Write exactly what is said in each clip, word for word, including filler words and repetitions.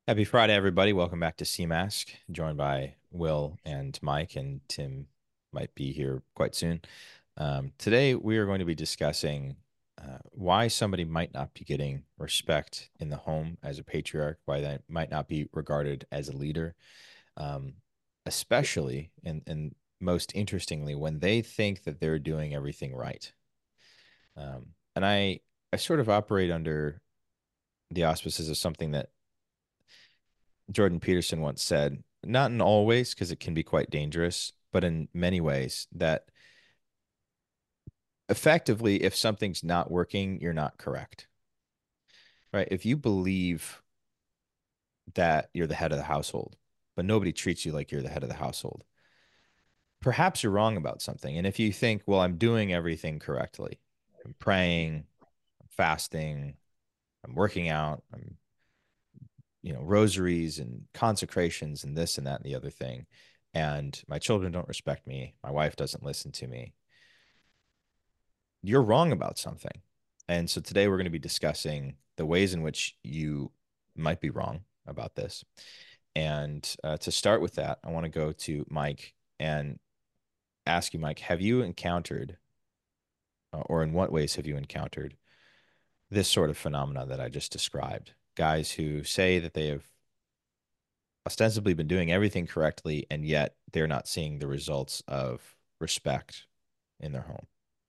Happy Friday, everybody. Welcome back to C Mask, joined by Will and Mike, and Tim might be here quite soon. Um, today, we are going to be discussing uh, why somebody might not be getting respect in the home as a patriarch, why they might not be regarded as a leader, um, especially and, and most interestingly, when they think that they're doing everything right. Um, and I, I sort of operate under the auspices of something that Jordan Peterson once said, not in all ways, because it can be quite dangerous, but in many ways, that effectively, if something's not working, you're not correct, right? If you believe that you're the head of the household, but nobody treats you like you're the head of the household, perhaps you're wrong about something. And if you think, well, I'm doing everything correctly, I'm praying, I'm fasting, I'm working out, I'm you know, rosaries and consecrations and this and that and the other thing. And my children don't respect me. My wife doesn't listen to me. You're wrong about something. And so today we're going to be discussing the ways in which you might be wrong about this. And uh, to start with that, I want to go to Mike and ask you, Mike, have you encountered, uh, or in what ways have you encountered this sort of phenomena that I just described? Guys who say that they have ostensibly been doing everything correctly, and yet they're not seeing the results of respect in their home.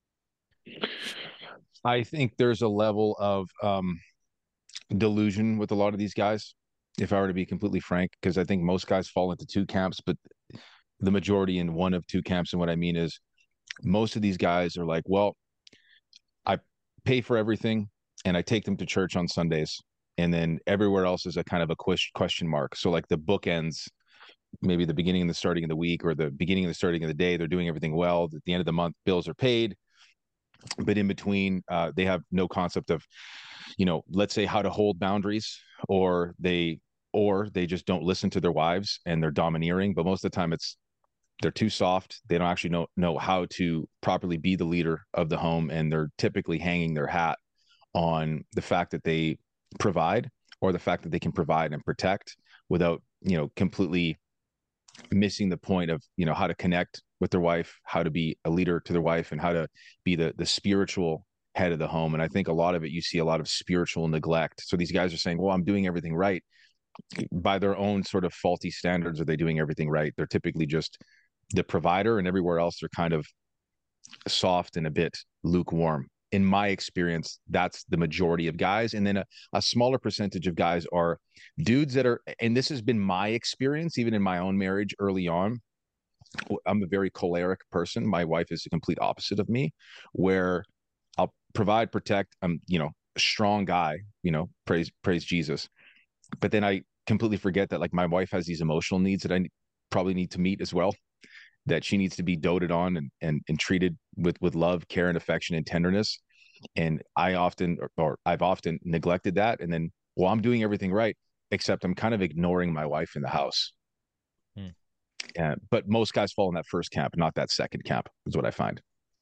I think there's a level of um, delusion with a lot of these guys, if I were to be completely frank, because I think most guys fall into two camps, but the majority in one of two camps. And what I mean is, most of these guys are like, well, I pay for everything and I take them to church on Sundays. And then everywhere else is a kind of a question mark. So, like the bookends, maybe the beginning and the starting of the week or the beginning and the starting of the day, they're doing everything well. At the end of the month, bills are paid. But in between, uh, they have no concept of you know, let's say how to hold boundaries, or they or they just don't listen to their wives and they're domineering. But most of the time it's they're too soft. They don't actually know know how to properly be the leader of the home, and they're typically hanging their hat on the fact that they provide, or the fact that they can provide and protect without, you know, completely missing the point of, you know, how to connect with their wife, how to be a leader to their wife, and how to be the the spiritual head of the home. And I think a lot of it, you see a lot of spiritual neglect. So these guys are saying, well, I'm doing everything right. By their own sort of faulty standards, are they doing everything right? They're typically just the provider, and everywhere else they're kind of soft and a bit lukewarm. In my experience, that's the majority of guys. And then a, a smaller percentage of guys are dudes that are, and this has been my experience, even in my own marriage early on. I'm a very choleric person. My wife is the complete opposite of me, where I'll provide, protect. I'm, you know, a strong guy, you know, praise, praise Jesus. But then I completely forget that like my wife has these emotional needs that I probably need to meet as well, that she needs to be doted on and, and, and treated with, with love, care, and affection and tenderness. And I often, or, or I've often neglected that. And then, well, I'm doing everything right, except I'm kind of ignoring my wife in the house. Hmm. Uh, but most guys fall in that first camp, not that second camp, is what I find.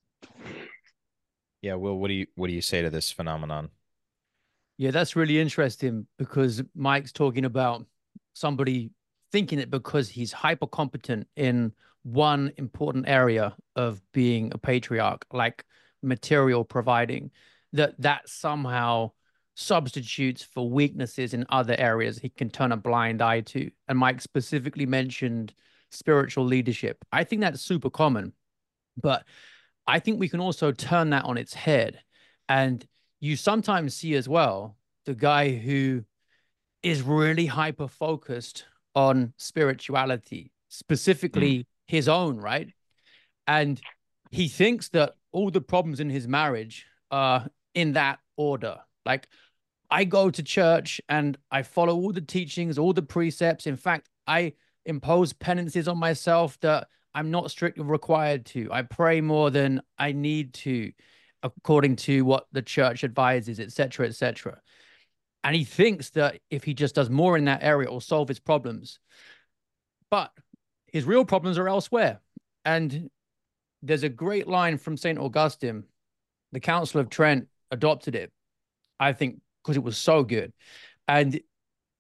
Yeah, Will, what do you what do you say to this phenomenon? Yeah, that's really interesting because Mike's talking about somebody thinking it because he's hyper competent in one important area of being a patriarch, like material providing, that that somehow substitutes for weaknesses in other areas he can turn a blind eye to. And Mike specifically mentioned spiritual leadership. I think that's super common, but I think we can also turn that on its head. And you sometimes see as well the guy who is really hyper focused on spirituality, Mm. specifically his own, right? And he thinks that all the problems in his marriage are in that order. Like, I go to church and I follow all the teachings, all the precepts. In fact, I impose penances on myself that I'm not strictly required to. I pray more than I need to, according to what the church advises, et cetera, et cetera. And he thinks that if he just does more in that area, it will solve his problems. But his real problems are elsewhere. And there's a great line from Saint Augustine. The Council of Trent adopted it, I think, because it was so good. And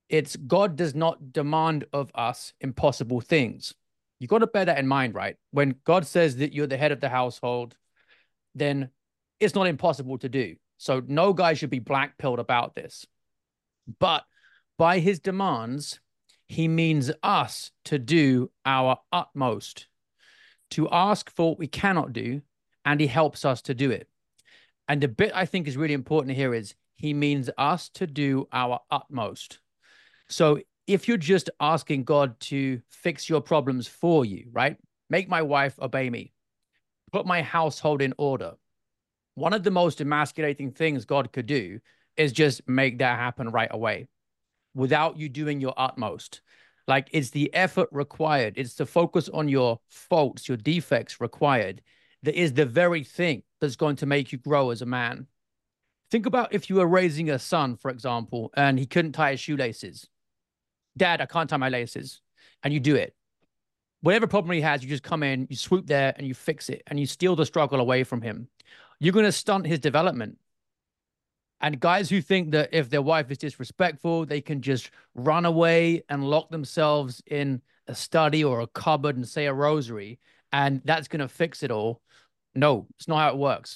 It's God does not demand of us impossible things. You got to bear that in mind, right? When God says that you're the head of the household, then it's not impossible to do. So no guy should be black-pilled about this. But by his demands, he means us to do our utmost, to ask for what we cannot do, and he helps us to do it. And the bit I think is really important here is he means us to do our utmost. So if you're just asking God to fix your problems for you, right? Make my wife obey me, put my household in order. One of the most emasculating things God could do is just make that happen right away without you doing your utmost. Like, it's the effort required. It's the focus on your faults, your defects required. That is the very thing that's going to make you grow as a man. Think about if you were raising a son, for example, and he couldn't tie his shoelaces. Dad, I can't tie my laces. And you do it. Whatever problem he has, you just come in, you swoop there and you fix it and you steal the struggle away from him. You're going to stunt his development. And guys who think that if their wife is disrespectful, they can just run away and lock themselves in a study or a cupboard and say a rosary, and that's going to fix it all. No, it's not how it works.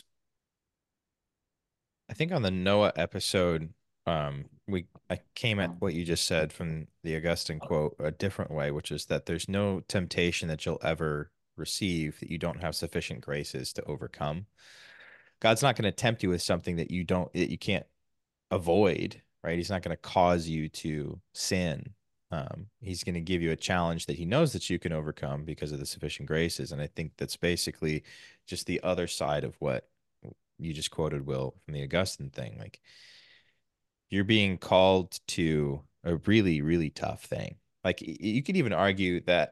I think on the Noah episode, um, we I came at what you just said from the Augustine quote a different way, which is that there's no temptation that you'll ever receive that you don't have sufficient graces to overcome. God's not going to tempt you with something that you don't, that you can't avoid, right? He's not going to cause you to sin. Um, he's going to give you a challenge that he knows that you can overcome because of the sufficient graces. And I think that's basically just the other side of what you just quoted, Will, from the Augustine thing. Like, you're being called to a really, really tough thing. Like, you could even argue that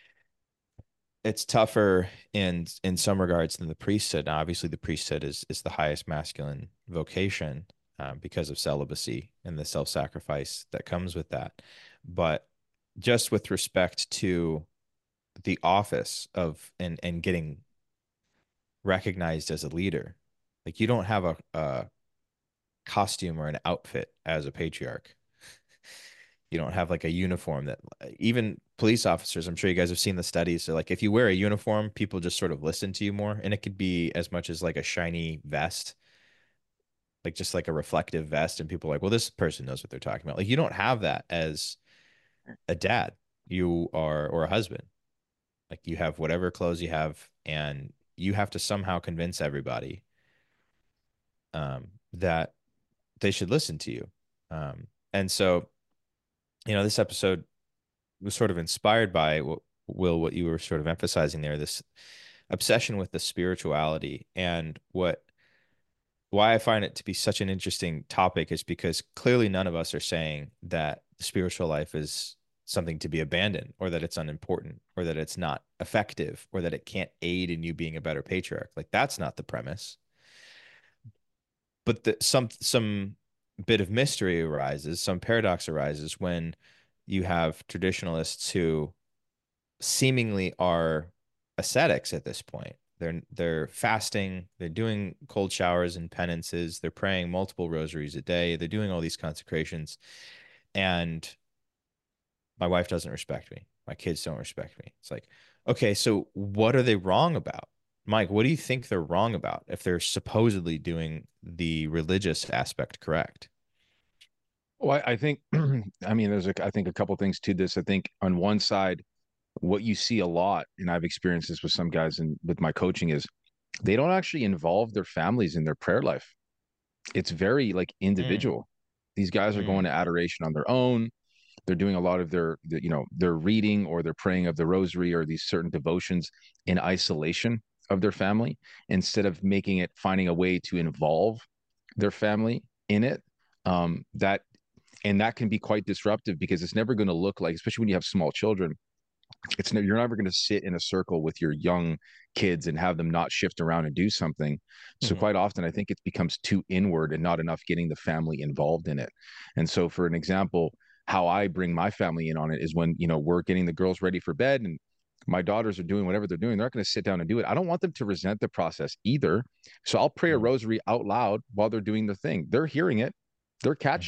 it's tougher in in some regards than the priesthood. Now, obviously, the priesthood is is the highest masculine vocation um, because of celibacy and the self-sacrifice that comes with that. But just with respect to the office of and and getting recognized as a leader, like, you don't have a, a costume or an outfit as a patriarch. You don't have like a uniform that even police officers, I'm sure you guys have seen the studies. So like, if you wear a uniform, people just sort of listen to you more. And it could be as much as like a shiny vest, like just like a reflective vest. And people are like, well, this person knows what they're talking about. Like, you don't have that as a dad, you are, or a husband. Like, you have whatever clothes you have, and you have to somehow convince everybody um, that they should listen to you. Um, and so, you know, this episode was sort of inspired by what, Will, what you were sort of emphasizing there, this obsession with the spirituality. And what, why I find it to be such an interesting topic is because clearly none of us are saying that the spiritual life is something to be abandoned, or that it's unimportant, or that it's not effective, or that it can't aid in you being a better patriarch. Like, that's not the premise. But the, some, some, bit of mystery arises, some paradox arises when you have traditionalists who seemingly are ascetics at this point. They're they're fasting, they're doing cold showers and penances, they're praying multiple rosaries a day, they're doing all these consecrations, and my wife doesn't respect me. My kids don't respect me. It's like, okay, so what are they wrong about? Mike, what do you think they're wrong about if they're supposedly doing the religious aspect correct? Well, I, I think, I mean, there's a, I think a couple things to this. I think on one side, what you see a lot, and I've experienced this with some guys and with my coaching, is they don't actually involve their families in their prayer life. It's very like Mm, individual. These guys are going mm, to adoration on their own. They're doing a lot of their, the, you know, their reading or their praying of the rosary or these certain devotions in isolation of their family, instead of making it, finding a way to involve their family in it. Um, that and that can be quite disruptive because it's never going to look like, especially when you have small children, it's no, you're never going to sit in a circle with your young kids and have them not shift around and do something. So mhm. quite often I think it becomes too inward and not enough getting the family involved in it. And so for an example, how I bring my family in on it is when, you know, we're getting the girls ready for bed and my daughters are doing whatever they're doing. They're not going to sit down and do it. I don't want them to resent the process either. So I'll pray a Mm, rosary out loud while they're doing the thing. They're hearing it, they're catching mhm. it.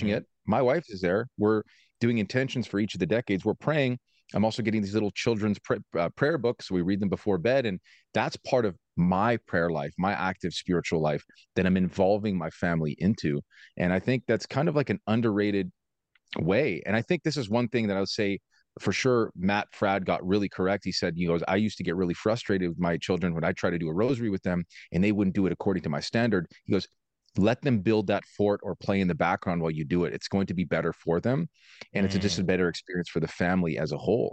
My wife is there. We're doing intentions for each of the decades. We're praying. I'm also getting these little children's pr- uh, prayer books. So we read them before bed. And that's part of my prayer life, my active spiritual life that I'm involving my family into. And I think that's kind of like an underrated way. And I think this is one thing that I would say for sure Matt Fradd got really correct. He said, he goes, I used to get really frustrated with my children when I try to do a rosary with them and they wouldn't do it according to my standard. He goes, let them build that fort or play in the background while you do it. It's going to be better for them. And it's just a Mm, better experience for the family as a whole.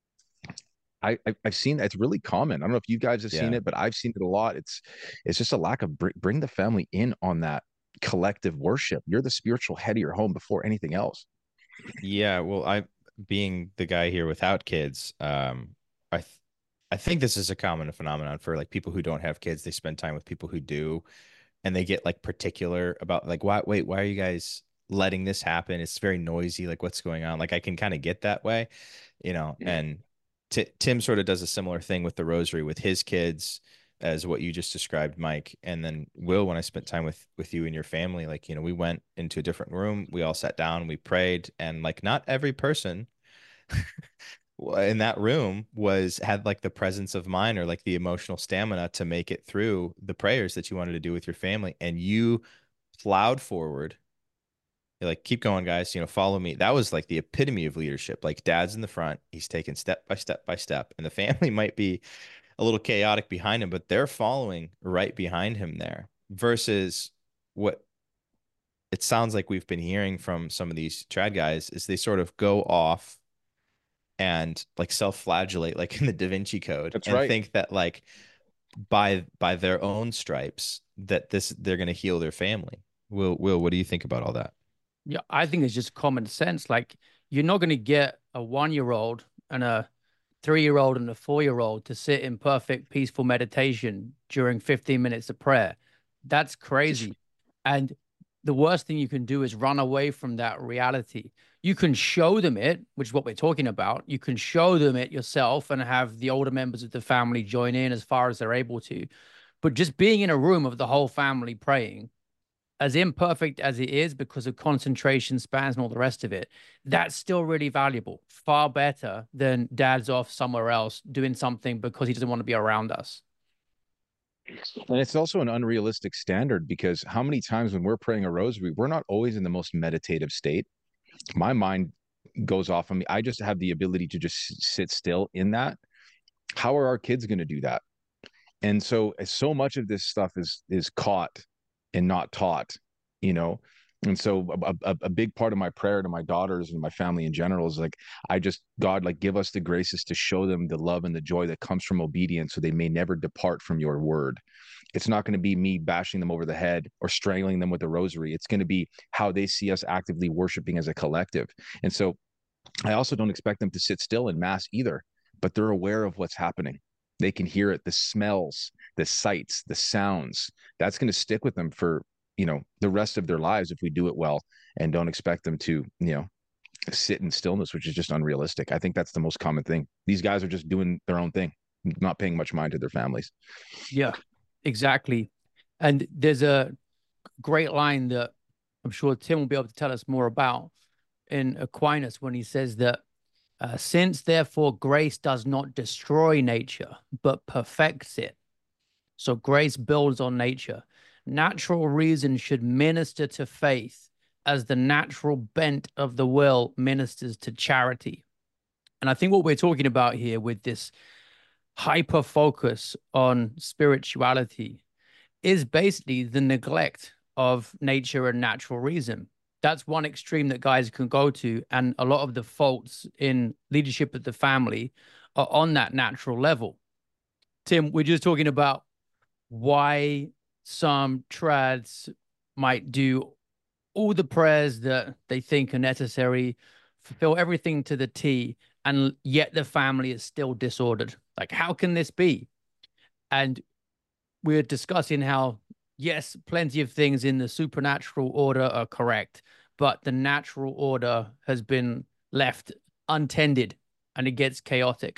I, I I've seen that. It's really common. I don't know if you guys have seen yeah. it, but I've seen it a lot. It's it's just a lack of br- bring the family in on that collective worship. You're the spiritual head of your home before anything else. Yeah, well, I being the guy here without kids, um, I th I think this is a common phenomenon for like people who don't have kids. They spend time with people who do, and they get like particular about like, why, wait, why are you guys letting this happen? It's very noisy. Like, what's going on? Like, I can kind of get that way, you know, Yeah. and T Tim sort of does a similar thing with the rosary with his kids as what you just described, Mike. And then Will, when I spent time with with you and your family, like, you know, we went into a different room, we all sat down, we prayed, and like not every person in that room was had like the presence of mind or like the emotional stamina to make it through the prayers that you wanted to do with your family. And you plowed forward. You're like, keep going, guys, you know, follow me. That was like the epitome of leadership. Like dad's in the front, he's taking step by step by step, and the family might be a little chaotic behind him, but they're following right behind him there versus what it sounds like we've been hearing from some of these trad guys is they sort of go off and like self-flagellate like in the Da Vinci Code That's and right. think that like by by their own stripes that this they're going to heal their family. Will Will, what do you think about all that? Yeah, I think it's just common sense. Like you're not going to get a one-year-old and a three-year-old and a four-year-old to sit in perfect peaceful meditation during fifteen minutes of prayer. That's crazy. And the worst thing you can do is run away from that reality. You can show them it, which is what we're talking about. You can show them it yourself and have the older members of the family join in as far as they're able to. But just being in a room of the whole family praying, as imperfect as it is because of concentration spans and all the rest of it, that's still really valuable. Far better than dad's off somewhere else doing something because he doesn't want to be around us. And it's also an unrealistic standard because how many times when we're praying a rosary, we're not always in the most meditative state. My mind goes off on me. I just have the ability to just sit still in that. How are our kids going to do that? And so so much of this stuff is is caught and not taught, you know. And so a, a, a big part of my prayer to my daughters and my family in general is like, I just, God, like give us the graces to show them the love and the joy that comes from obedience so they may never depart from your word. It's not going to be me bashing them over the head or strangling them with the rosary. It's going to be how they see us actively worshiping as a collective. And so I also don't expect them to sit still in mass either, but they're aware of what's happening. They can hear it, the smells, the sights, the sounds. That's going to stick with them for, you know, the rest of their lives if we do it well and don't expect them to, you know, sit in stillness, which is just unrealistic. I think that's the most common thing. These guys are just doing their own thing, not paying much mind to their families. Yeah, exactly. And there's a great line that I'm sure Tim will be able to tell us more about in Aquinas when he says that uh, since therefore grace does not destroy nature, but perfects it. So grace builds on nature. Natural reason should minister to faith as the natural bent of the will ministers to charity. And I think what we're talking about here with this hyper focus on spirituality is basically the neglect of nature and natural reason. That's one extreme that guys can go to. And a lot of the faults in leadership of the family are on that natural level. Tim, we're just talking about why some trads might do all the prayers that they think are necessary, fulfill everything to the T, and yet the family is still disordered. Like, how can this be? And we're discussing how, yes, plenty of things in the supernatural order are correct, but the natural order has been left untended and it gets chaotic.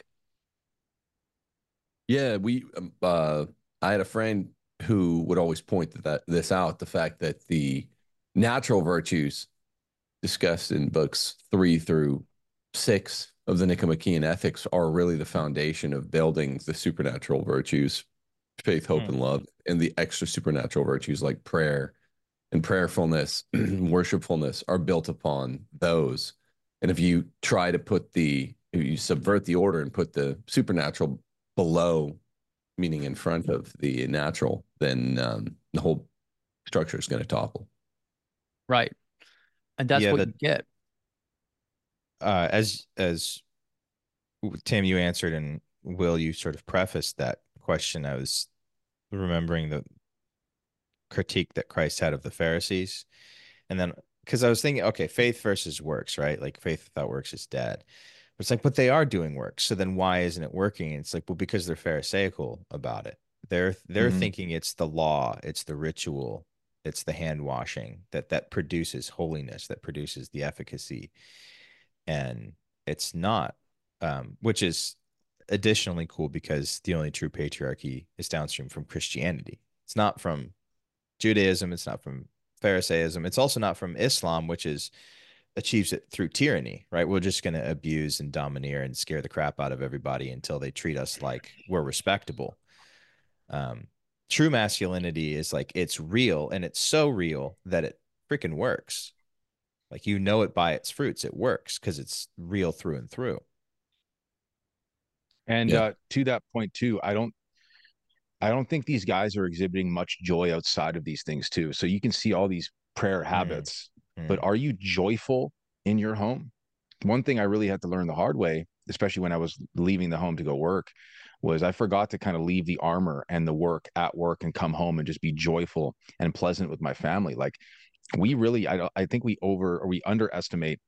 Yeah, we um, uh I had a friend who would always point to that this out, the fact that the natural virtues discussed in books three through six of the Nicomachean Ethics are really the foundation of building the supernatural virtues, faith, hope, Hmm. and love, and the extra supernatural virtues like prayer and prayerfulness, worshipfulness are built upon those. And if you try to put the, if you subvert the order and put the supernatural below, meaning in front of the natural, then um, the whole structure is going to topple. Right. And that's Yeah, what that you get. uh, as as Tim, you answered, and Will, you sort of prefaced that question. I was remembering the critique that Christ had of the Pharisees, and then because I was thinking, okay, faith versus works, right? Like faith without works is dead. It's like, but they are doing work. So then why isn't it working? And it's like, well, because they're Pharisaical about it. They're they're Mhm. thinking it's the law, it's the ritual, it's the hand washing that that produces holiness, that produces the efficacy. And it's not, um, which is additionally cool because the only true patriarchy is downstream from Christianity. It's not from Judaism, it's not from Pharisaism, it's also not from Islam, which is achieves it through tyranny, right? We're just going to abuse and domineer and scare the crap out of everybody until they treat us like we're respectable. Um, True masculinity is like it's real, and it's so real that it freaking works. Like you know it by its fruits. It works because it's real through and through. And Yeah. uh, to that point too, I don't I don't think these guys are exhibiting much joy outside of these things too. So you can see all these prayer Mm, habits, but mm, are you joyful in your home? One thing I really had to learn the hard way, especially when I was leaving the home to go work, was I forgot to kind of leave the armor and the work at work and come home and just be joyful and pleasant with my family. Like we really, I, I think we over or we underestimate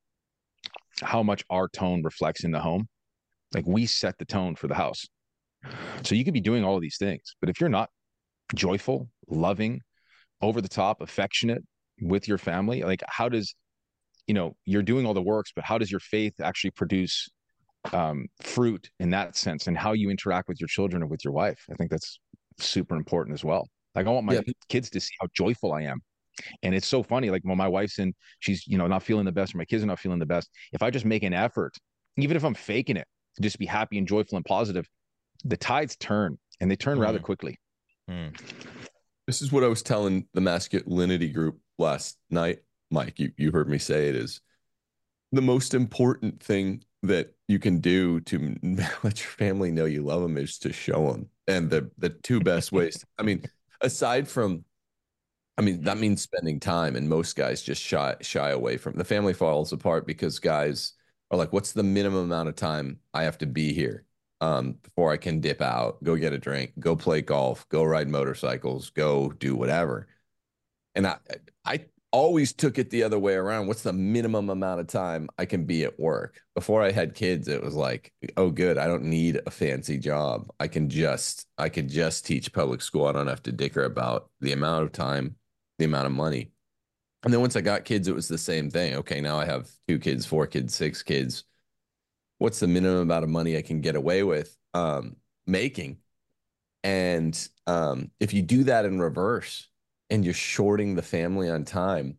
how much our tone reflects in the home. Like we set the tone for the house. So you could be doing all of these things, but if you're not joyful, loving, over the top, affectionate with your family, like how does, you know, you're doing all the works, but how does your faith actually produce um, fruit in that sense, and how you interact with your children or with your wife? I think that's super important as well. Like I want my Yeah. kids to see how joyful I am. And it's so funny, like when my wife's in, she's, you know, not feeling the best, or my kids are not feeling the best. If I just make an effort, even if I'm faking it, to just be happy and joyful and positive, the tides turn, and they turn rather mm, quickly. mm. This is what I was telling the masculinity group last night. Mike, you, you heard me say it is the most important thing that you can do to let your family know you love them is to show them. And the the two best ways, I mean, aside from, I mean, that means spending time, and most guys just shy shy away from the family falls apart because guys are like, what's the minimum amount of time I have to be here um, before I can dip out, go get a drink, go play golf, go ride motorcycles, go do whatever. And I I always took it the other way around. What's the minimum amount of time I can be at work? Before I had kids, it was like, oh, good, I don't need a fancy job. I can just I can just teach public school. I don't have to dicker about the amount of time, the amount of money. And then once I got kids, it was the same thing. Okay, now I have two kids, four kids, six kids. What's the minimum amount of money I can get away with um, making? And um, if you do that in reverse and you're shorting the family on time,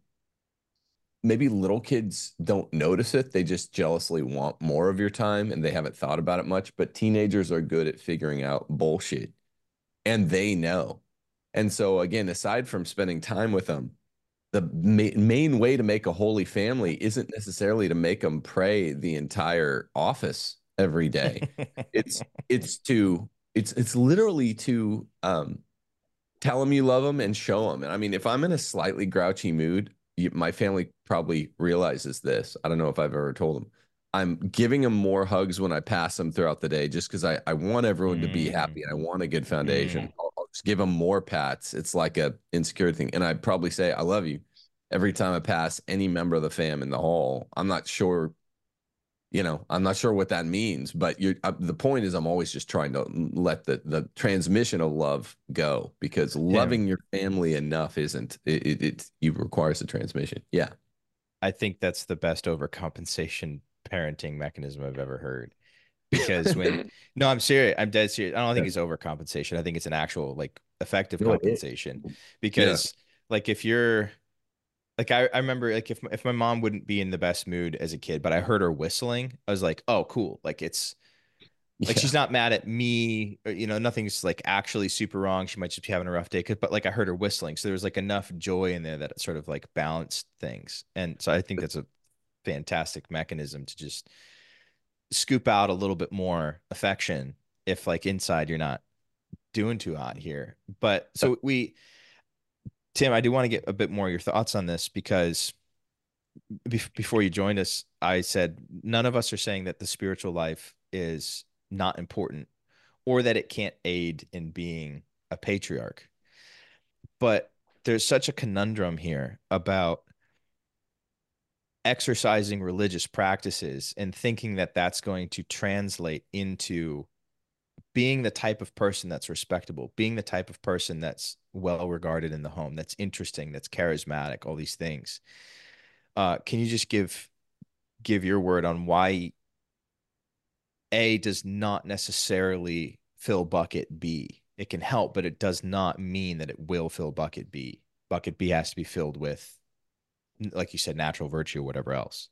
maybe little kids don't notice it. They just jealously want more of your time and they haven't thought about it much. But teenagers are good at figuring out bullshit and they know. And so, again, aside from spending time with them, the ma- main way to make a holy family isn't necessarily to make them pray the entire office every day. It's it's to it's it's literally to um tell them you love them and show them. And I mean, if I'm in a slightly grouchy mood, you, my family probably realizes this. I don't know if I've ever told them. I'm giving them more hugs when I pass them throughout the day, just because I, I want everyone to be Mm, happy and I want a good mm. foundation. I'll, I'll just give them more pats. It's like a insecure thing. And I probably say, I love you every time I pass any member of the fam in the hall. I'm not sure you know, I'm not sure what that means, but you're uh, the point is I'm always just trying to let the the transmission of love go because Tim, loving your family enough isn't it it, it you requires the transmission. Yeah. I think that's the best overcompensation parenting mechanism I've ever heard. Because when, no, I'm serious. I'm dead serious. I don't think Yeah. it's overcompensation. I think it's an actual like effective No, it is. compensation. Yeah. Because like if you're Like I, I remember like if if my mom wouldn't be in the best mood as a kid, but I heard her whistling, I was like, oh, cool. Like it's like Yeah. she's not mad at me, or, you know, nothing's like actually super wrong. She might just be having a rough day, 'cause- but like I heard her whistling, so there was like enough joy in there that it sort of like balanced things. And so I think that's a fantastic mechanism to just scoop out a little bit more affection if like inside you're not doing too hot here. But so we, Tim, I do want to get a bit more of your thoughts on this because bef- before you joined us, I said none of us are saying that the spiritual life is not important or that it can't aid in being a patriarch. But there's such a conundrum here about exercising religious practices and thinking that that's going to translate into being the type of person that's respectable, being the type of person that's well regarded in the home, that's interesting, that's charismatic, all these things. Uh, can you just give give your word on why A does not necessarily fill bucket B? It can help, but it does not mean that it will fill bucket B. Bucket B has to be filled with, like you said, natural virtue or whatever else.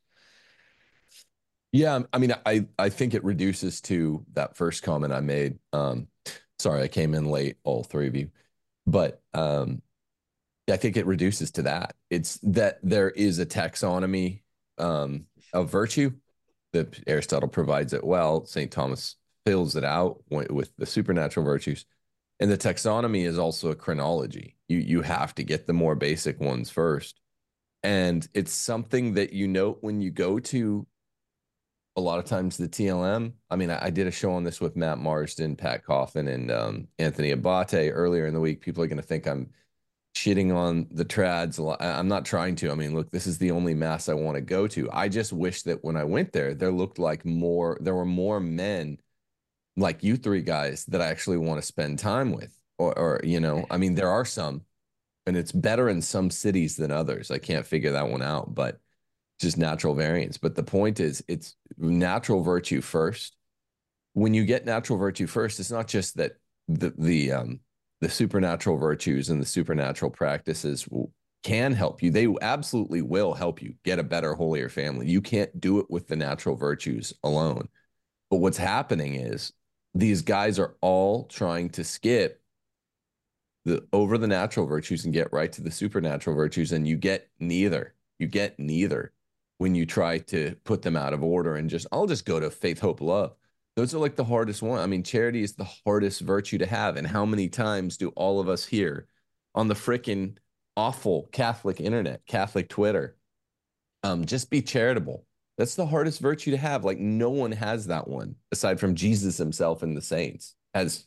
Yeah, I mean, I I think it reduces to that first comment I made. Um, sorry, I came in late, all three of you, but um, I think it reduces to that. It's that there is a taxonomy um, of virtue that Aristotle provides it well. Saint Thomas fills it out with the supernatural virtues, and the taxonomy is also a chronology. You you have to get the more basic ones first, and it's something that you note when you go to a lot of times the T L M. I mean, I, I did a show on this with Matt Marsden, Pat Coffin, and um, Anthony Abate earlier in the week. People are going to think I'm shitting on the trads a lot. I'm not trying to. I mean, look, this is the only mass I want to go to. I just wish that when I went there, there looked like more, there were more men like you three guys that I actually want to spend time with. Or, or, you know, I mean, there are some, and it's better in some cities than others. I can't figure that one out, but just natural variance. But the point is, it's natural virtue first. When you get natural virtue first, it's not just that the the um the supernatural virtues and the supernatural practices will, can help you. They absolutely will help you get a better, holier family. You can't do it with the natural virtues alone. But what's happening is these guys are all trying to skip the over the natural virtues and get right to the supernatural virtues, and you get neither. You get neither when you try to put them out of order and just I'll just go to faith, hope, love. Those are like the hardest one. I mean, charity is the hardest virtue to have. And how many times do all of us here on the freaking awful Catholic internet, Catholic Twitter, um, just be charitable? That's the hardest virtue to have. Like no one has that one aside from Jesus himself and the saints as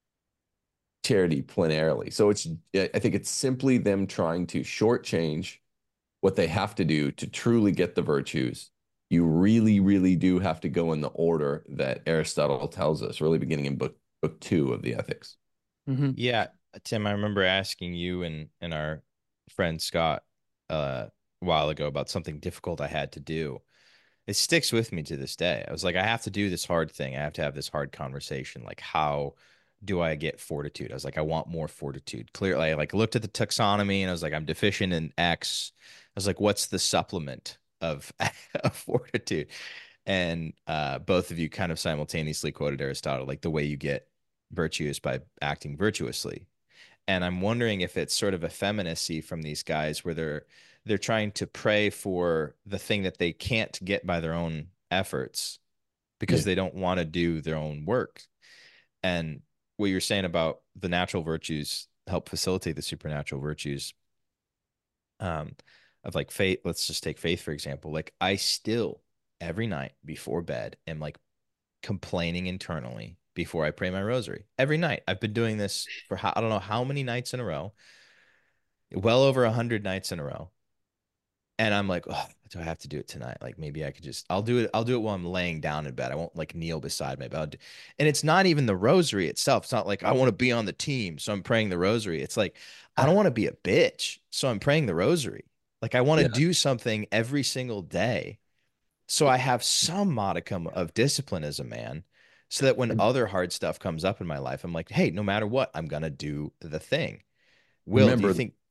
charity plenarily. So it's I think it's simply them trying to shortchange what they have to do to truly get the virtues. You really, really do have to go in the order that Aristotle tells us, really beginning in book book two of the Ethics. Mm-hmm. Yeah, Tim, I remember asking you and and our friend Scott uh, a while ago about something difficult I had to do. It sticks with me to this day. I was like, I have to do this hard thing. I have to have this hard conversation. Like, how do I get fortitude? I was like, I want more fortitude. Clearly, I like looked at the taxonomy and I was like, I'm deficient in X. I was like, what's the supplement of, of fortitude? And uh, both of you kind of simultaneously quoted Aristotle, like the way you get virtue is by acting virtuously. And I'm wondering if it's sort of effeminacy from these guys where they're they're trying to pray for the thing that they can't get by their own efforts because Yeah. they don't want to do their own work. And what you're saying about the natural virtues help facilitate the supernatural virtues um, of like faith. Let's just take faith, for example. Like I still every night before bed am like complaining internally before I pray my rosary. Every night. I've been doing this for how, I don't know how many nights in a row, well over a hundred nights in a row. And I'm like, oh, do I have to do it tonight? Like maybe I could just, I'll do it. I'll do it while I'm laying down in bed. I won't like kneel beside my bed. And it's not even the rosary itself. It's not like I want to be on the team, so I'm praying the rosary. It's like, I don't want to be a bitch, so I'm praying the rosary. Like I want to Yeah. do something every single day. So I have some modicum of discipline as a man so that when other hard stuff comes up in my life, I'm like, hey, no matter what, I'm going to do the thing. Will, do you Remember, think?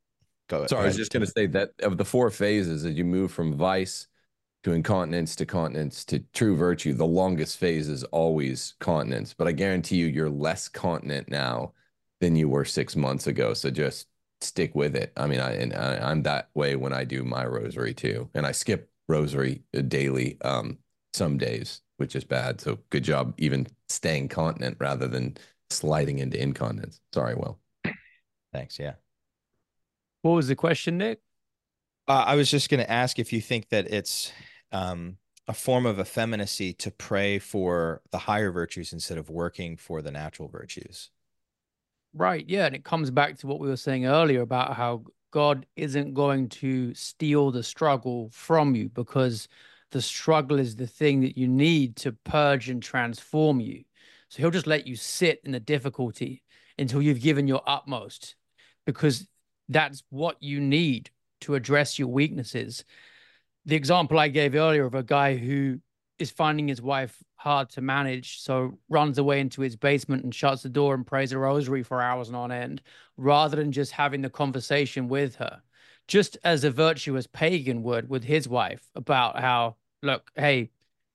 Go Sorry, I was ahead. just going to say that of the four phases, as you move from vice to incontinence to continence to true virtue, the longest phase is always continence. But I guarantee you, you're less continent now than you were six months ago. So just stick with it. I mean, I, and I, I'm that way when I do my rosary too, and I skip rosary daily um, some days, which is bad. So good job even staying continent rather than sliding into incontinence. Sorry, Will. Thanks. Yeah. What was the question, Nick? Uh, I was just going to ask if you think that it's um, a form of effeminacy to pray for the higher virtues instead of working for the natural virtues. Right. Yeah. And it comes back to what we were saying earlier about how God isn't going to steal the struggle from you, because the struggle is the thing that you need to purge and transform you. So he'll just let you sit in the difficulty until you've given your utmost, because that's what you need to address your weaknesses. The example I gave earlier of a guy who is finding his wife hard to manage, so runs away into his basement and shuts the door and prays a rosary for hours on end, rather than just having the conversation with her, just as a virtuous pagan would with his wife about how, look, hey,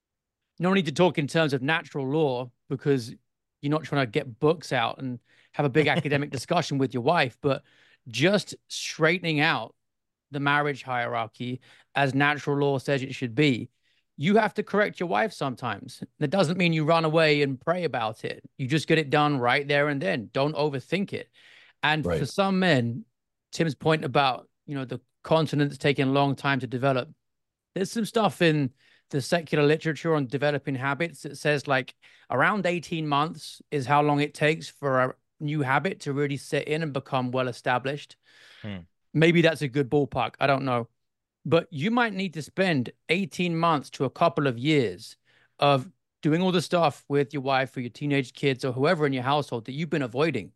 no need to talk in terms of natural law because you're not trying to get books out and have a big academic discussion with your wife, but just straightening out the marriage hierarchy as natural law says it should be. You have to correct your wife sometimes. That doesn't mean you run away and pray about it. You just get it done right there and then. Don't overthink it. And Right. for some men, Tim's point about, you know, the continence taking a long time to develop, there's some stuff in the secular literature on developing habits that says like around eighteen months is how long it takes for a new habit to really set in and become well established. Hmm. Maybe that's a good ballpark. I don't know. But you might need to spend eighteen months to a couple of years of doing all the stuff with your wife or your teenage kids or whoever in your household that you've been avoiding.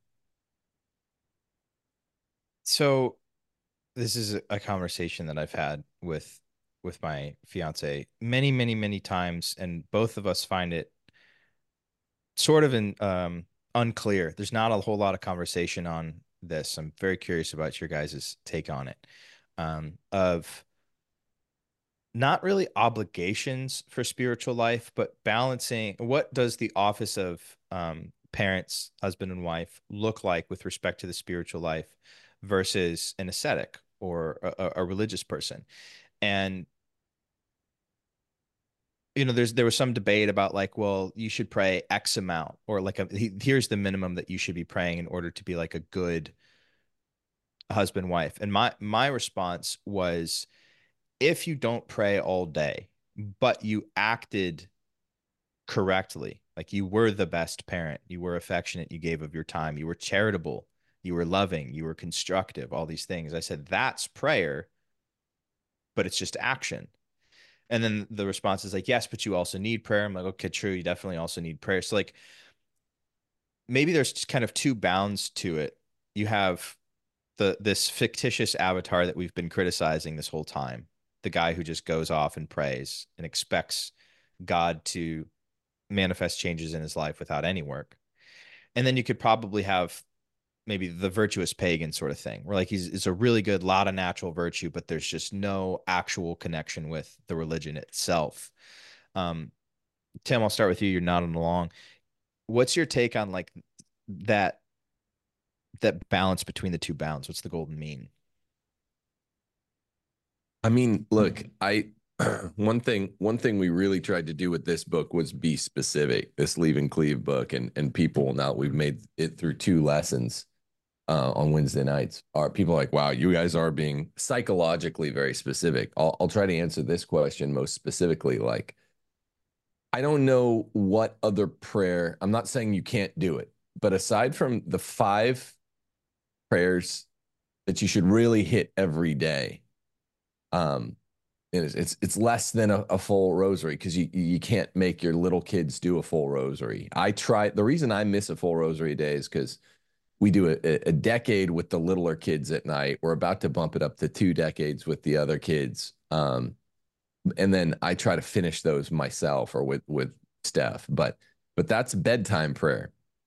So this is a conversation that I've had with with my fiance many, many, many times, and both of us find it sort of in um unclear. There's not a whole lot of conversation on this. I'm very curious about your guys' take on it. Um, of not really obligations for spiritual life, but balancing what does the office of um, parents, husband and wife look like with respect to the spiritual life versus an ascetic or a, a religious person. And you know, there's there was some debate about like, well, you should pray X amount, or like a, here's the minimum that you should be praying in order to be like a good husband wife. And my my response was, if you don't pray all day, but you acted correctly, like you were the best parent, you were affectionate, you gave of your time, you were charitable, you were loving, you were constructive, all these things. I said, that's prayer, but it's just action. And then the response is like, yes, but you also need prayer. I'm like, okay, true. You definitely also need prayer. So like, maybe there's just kind of two bounds to it. You have the this fictitious avatar that we've been criticizing this whole time, the guy who just goes off and prays and expects God to manifest changes in his life without any work. And then you could probably have maybe the virtuous pagan sort of thing, where like he's it's a really good lot of natural virtue, but there's just no actual connection with the religion itself. Um, Tim, I'll start with you. You're nodding along. What's your take on like that that balance between the two bounds? What's the golden mean? I mean, look, I one thing one thing we really tried to do with this book was be specific. This Leave and Cleave book, and and people now we've made it through two lessons uh, on Wednesday nights. Are people like, wow, you guys are being psychologically very specific? I'll I'll try to answer this question most specifically. Like, I don't know what other prayer. I'm not saying you can't do it, but aside from the five prayers that you should really hit every day, um, it's it's, it's less than a, a full rosary, because you you can't make your little kids do a full rosary. I try. The reason I miss a full rosary a day is because we do a, a decade with the littler kids at night. We're about to bump it up to two decades with the other kids. Um, and then I try to finish those myself or with with Steph. But but that's bedtime prayer.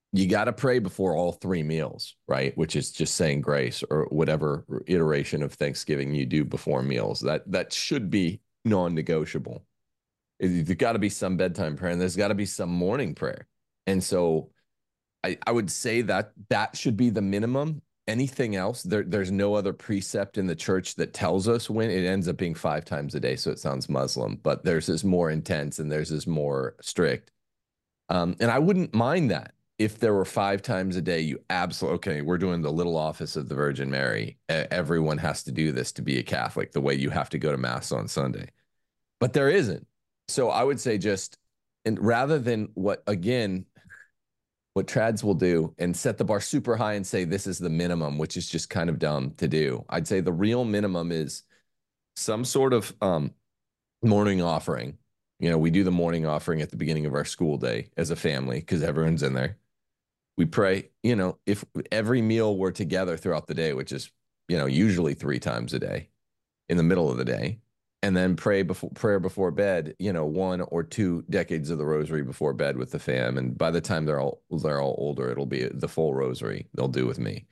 you got to pray before all three meals, right? Which is just saying grace or whatever iteration of Thanksgiving you do before meals. That that should be non-negotiable. There's got to be some bedtime prayer and there's got to be some morning prayer. And so I, I would say that that should be the minimum. Anything else, there, there's no other precept in the church that tells us when. It ends up being five times a day, so it sounds Muslim, but theirs is more intense and theirs is more strict. Um, and I wouldn't mind that if there were five times a day. You absolutely, okay, we're doing the little office of the Virgin Mary. Everyone has to do this to be a Catholic, the way you have to go to Mass on Sunday. But there isn't. So I would say just, and rather than what, again, what trads will do and set the bar super high and say this is the minimum, which is just kind of dumb to do. I'd say the real minimum is some sort of um, morning offering. You know, we do the morning offering at the beginning of our school day as a family because everyone's in there. We pray, you know, if every meal we're together throughout the day, which is, you know, usually three times a day in the middle of the day, and then pray before prayer before bed, you know, one or two decades of the rosary before bed with the fam. And by the time they're all they're all older, it'll be the full rosary they'll do with me.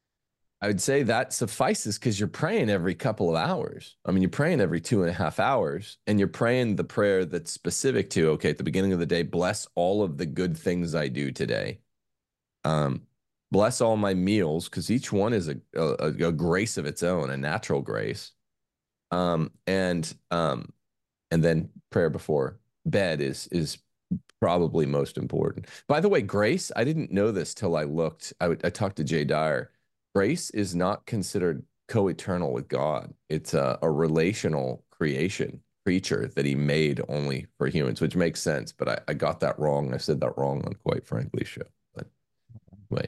I would say that suffices because you're praying every couple of hours. I mean, you're praying every two and a half hours, and you're praying the prayer that's specific to, okay, at the beginning of the day, bless all of the good things I do today. Um, bless all my meals, because each one is a, a, a grace of its own, a natural grace. Um, and um, and then prayer before bed is is probably most important. By the way, grace, I didn't know this till I looked. I, I talked to Jay Dyer. Grace is not considered co-eternal with God. It's a, a relational creation, creature that he made only for humans, which makes sense. But I, I got that wrong. I said that wrong on Quite Frankly show. But anyway.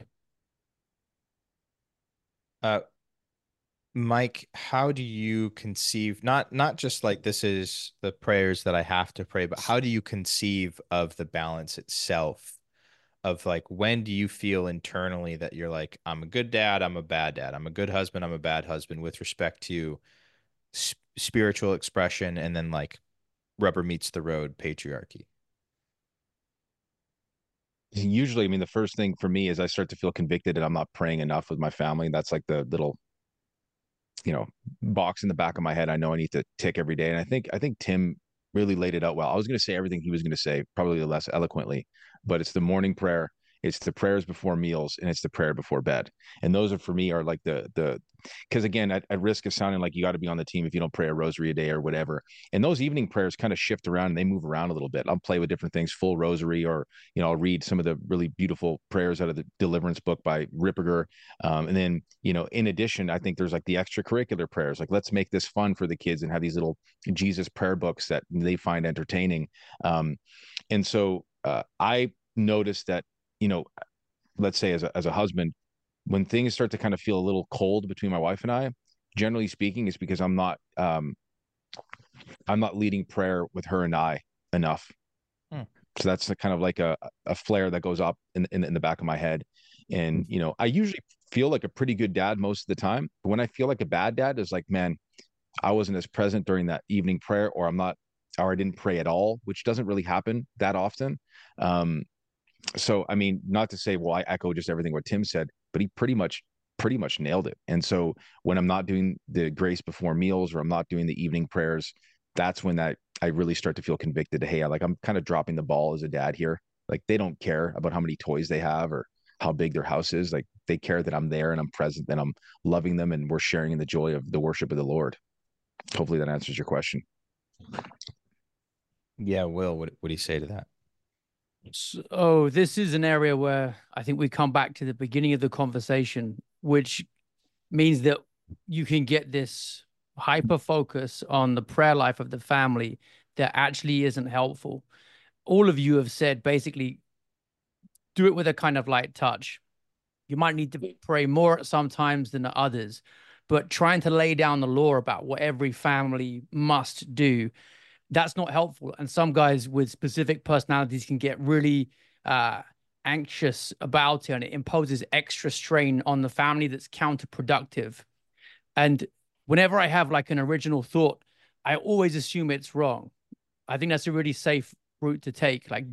Uh, Mike, how do you conceive, not not just like this is the prayers that I have to pray, but how do you conceive of the balance itself of like, when do you feel internally that you're like, I'm a good dad, I'm a bad dad, I'm a good husband, I'm a bad husband with respect to sp spiritual expression, and then like rubber meets the road patriarchy? Usually, I mean, the first thing for me is I start to feel convicted that I'm not praying enough with my family. That's like the little, you know, box in the back of my head I know I need to tick every day. And I think I think Tim really laid it out well. I was going to say everything he was going to say, probably less eloquently, but it's the morning prayer, it's the prayers before meals, and it's the prayer before bed. And those are for me are like the the because again, at, at risk of sounding like you got to be on the team if you don't pray a rosary a day or whatever. And those evening prayers kind of shift around and they move around a little bit. I'll play with different things, full rosary, or you know, I'll read some of the really beautiful prayers out of the Deliverance book by Ripperger. Um, and then, you know, in addition, I think there's like the extracurricular prayers, like let's make this fun for the kids and have these little Jesus prayer books that they find entertaining. Um, and so uh, I noticed that, you know, let's say as a, as a husband, when things start to kind of feel a little cold between my wife and I, generally speaking, is because I'm not um, I'm not leading prayer with her and I enough. Hmm. So that's kind of like a, a flare that goes up in, in in the back of my head. And you know, I usually feel like a pretty good dad most of the time. But when I feel like a bad dad, is like, man, I wasn't as present during that evening prayer, or I'm not, or I didn't pray at all, which doesn't really happen that often. Um, so I mean, not to say, well, I echo just everything what Tim said, but he pretty much pretty much nailed it. And so when I'm not doing the grace before meals, or I'm not doing the evening prayers, that's when that I really start to feel convicted. Hey, I like I'm kind of dropping the ball as a dad here. Like they don't care about how many toys they have or how big their house is. Like they care that I'm there and I'm present and I'm loving them and we're sharing in the joy of the worship of the Lord. Hopefully that answers your question. Yeah, Will, what what do you say to that? So this is an area where I think we come back to the beginning of the conversation, which means that you can get this hyper focus on the prayer life of the family that actually isn't helpful. All of you have said basically do it with a kind of light touch. You might need to pray more at some times than at others, but trying to lay down the law about what every family must do, that's not helpful. And some guys with specific personalities can get really uh, anxious about it, and it imposes extra strain on the family that's counterproductive. And whenever I have like an original thought, I always assume it's wrong. I think that's a really safe route to take. Like,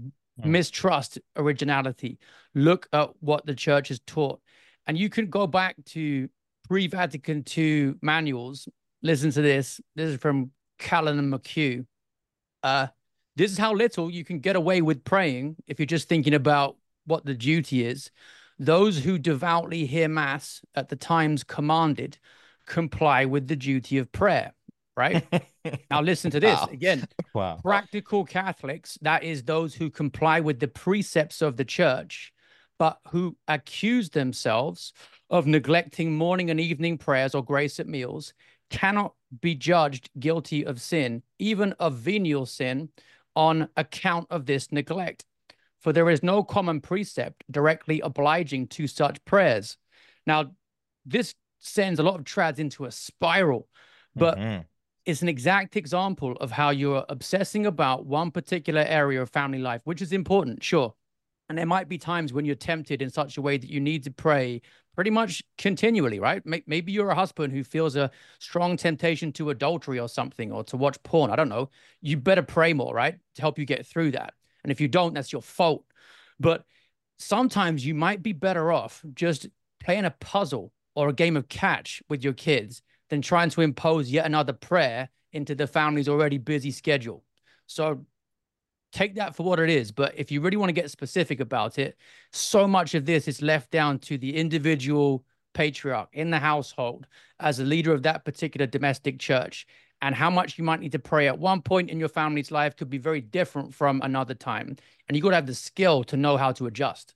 mistrust originality. Look at what the church has taught. And you can go back to pre-Vatican two manuals. Listen to this. This is from Callan and McHugh. Uh, this is how little you can get away with praying if you're just thinking about what the duty is. Those who devoutly hear mass at the times commanded comply with the duty of prayer, right? Now listen to this. Wow. Again. Wow. Practical Catholics, that is those who comply with the precepts of the church, but who accuse themselves of neglecting morning and evening prayers or grace at meals, cannot be judged guilty of sin, even of venial sin, on account of this neglect. For there is no common precept directly obliging to such prayers. Now, this sends a lot of trads into a spiral, but mm-hmm. it's an exact example of how you're obsessing about one particular area of family life, which is important, sure. And there might be times when you're tempted in such a way that you need to pray pretty much continually, right? Maybe you're a husband who feels a strong temptation to adultery or something, or to watch porn. I don't know. You better pray more, right? To help you get through that. And if you don't, that's your fault. But sometimes you might be better off just playing a puzzle or a game of catch with your kids than trying to impose yet another prayer into the family's already busy schedule. So take that for what it is. But if you really want to get specific about it, so much of this is left down to the individual patriarch in the household as a leader of that particular domestic church. And how much you might need to pray at one point in your family's life could be very different from another time. And you got to have the skill to know how to adjust.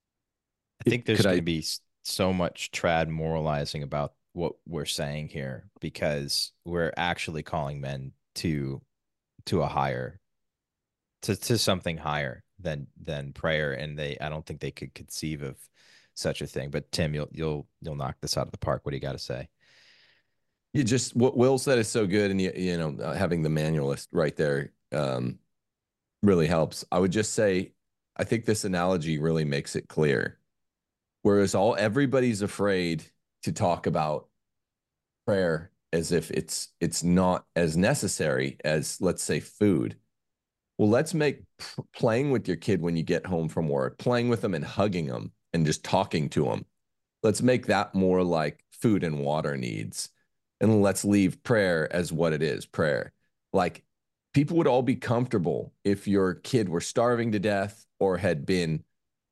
I think there's Could going I- to be so much trad moralizing about what we're saying here, because we're actually calling men to to a higher to to something higher than than prayer, and they I don't think they could conceive of such a thing. But Tim, you'll you'll you'll knock this out of the park. What do you got to say? You just what Will said is so good, and you, you know uh, having the manualist right there um, really helps. I would just say I think this analogy really makes it clear. Whereas all everybody's afraid to talk about prayer as if it's it's not as necessary as, let's say, food. Well, let's make playing with your kid when you get home from work, playing with them and hugging them and just talking to them. Let's make that more like food and water needs. And let's leave prayer as what it is, prayer. Like, people would all be comfortable if your kid were starving to death or had been,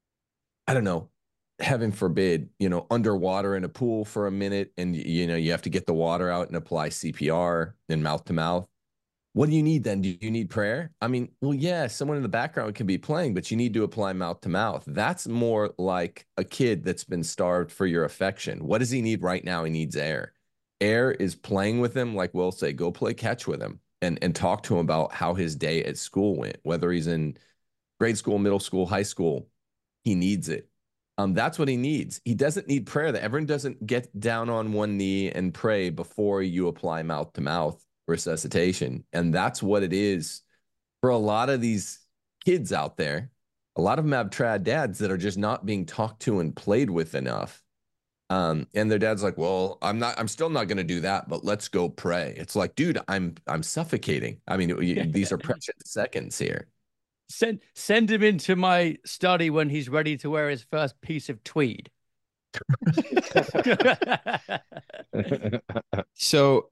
I don't know, heaven forbid, you know, underwater in a pool for a minute, and, you know, you have to get the water out and apply C P R and mouth to mouth. What do you need then? Do you need prayer? I mean, well, yeah, someone in the background can be playing, but you need to apply mouth to mouth. That's more like a kid that's been starved for your affection. What does he need right now? He needs air. Air is playing with him, like Will say, go play catch with him and, and talk to him about how his day at school went, whether he's in grade school, middle school, high school. He needs it. Um, that's what he needs. He doesn't need prayer. That everyone doesn't get down on one knee and pray before you apply mouth to mouth resuscitation. And that's what it is for a lot of these kids out there. A lot of them have trad dads that are just not being talked to and played with enough. Um, and their dad's like, well, I'm not, I'm still not going to do that, but let's go pray. It's like, dude, I'm, I'm suffocating. I mean, you, these are precious seconds here. Send, send him into my study when he's ready to wear his first piece of tweed. So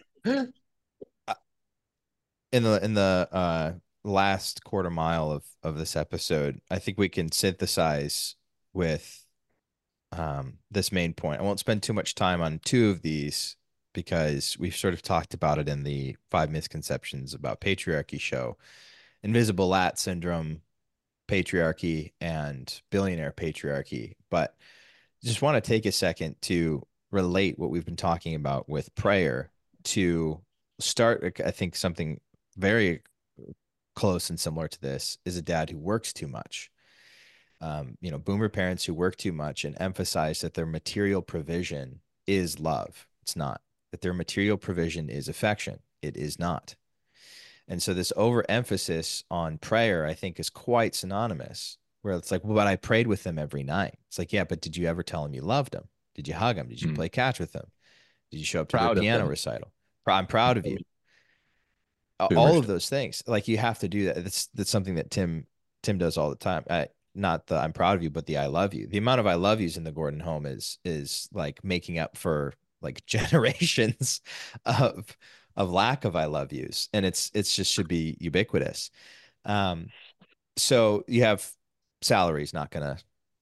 in the in the uh last quarter mile of of this episode, I think we can synthesize with um this main point. I won't spend too much time on two of these because we've sort of talked about it in the five misconceptions about patriarchy show: invisible lat syndrome, patriarchy, and billionaire patriarchy. But just want to take a second to relate what we've been talking about with prayer to start. I think something very close and similar to this is a dad who works too much. Um, you know, boomer parents who work too much and emphasize that their material provision is love. It's not. That their material provision is affection. It is not. And so this overemphasis on prayer, I think, is quite synonymous, where it's like, well, but I prayed with them every night. It's like, yeah, but did you ever tell him you loved him? Did you hug him? Did you mm. play catch with them? Did you show up to Proud their piano them. recital? I'm proud of you. Boomer All stuff. of those things, like, you have to do that. That's that's something that Tim Tim does all the time. I, not the I'm proud of you, but the I love you. The amount of I love yous in the Gordon home is is like making up for like generations of of lack of I love yous, and it's it's just should be ubiquitous. Um, so you have salaries not gonna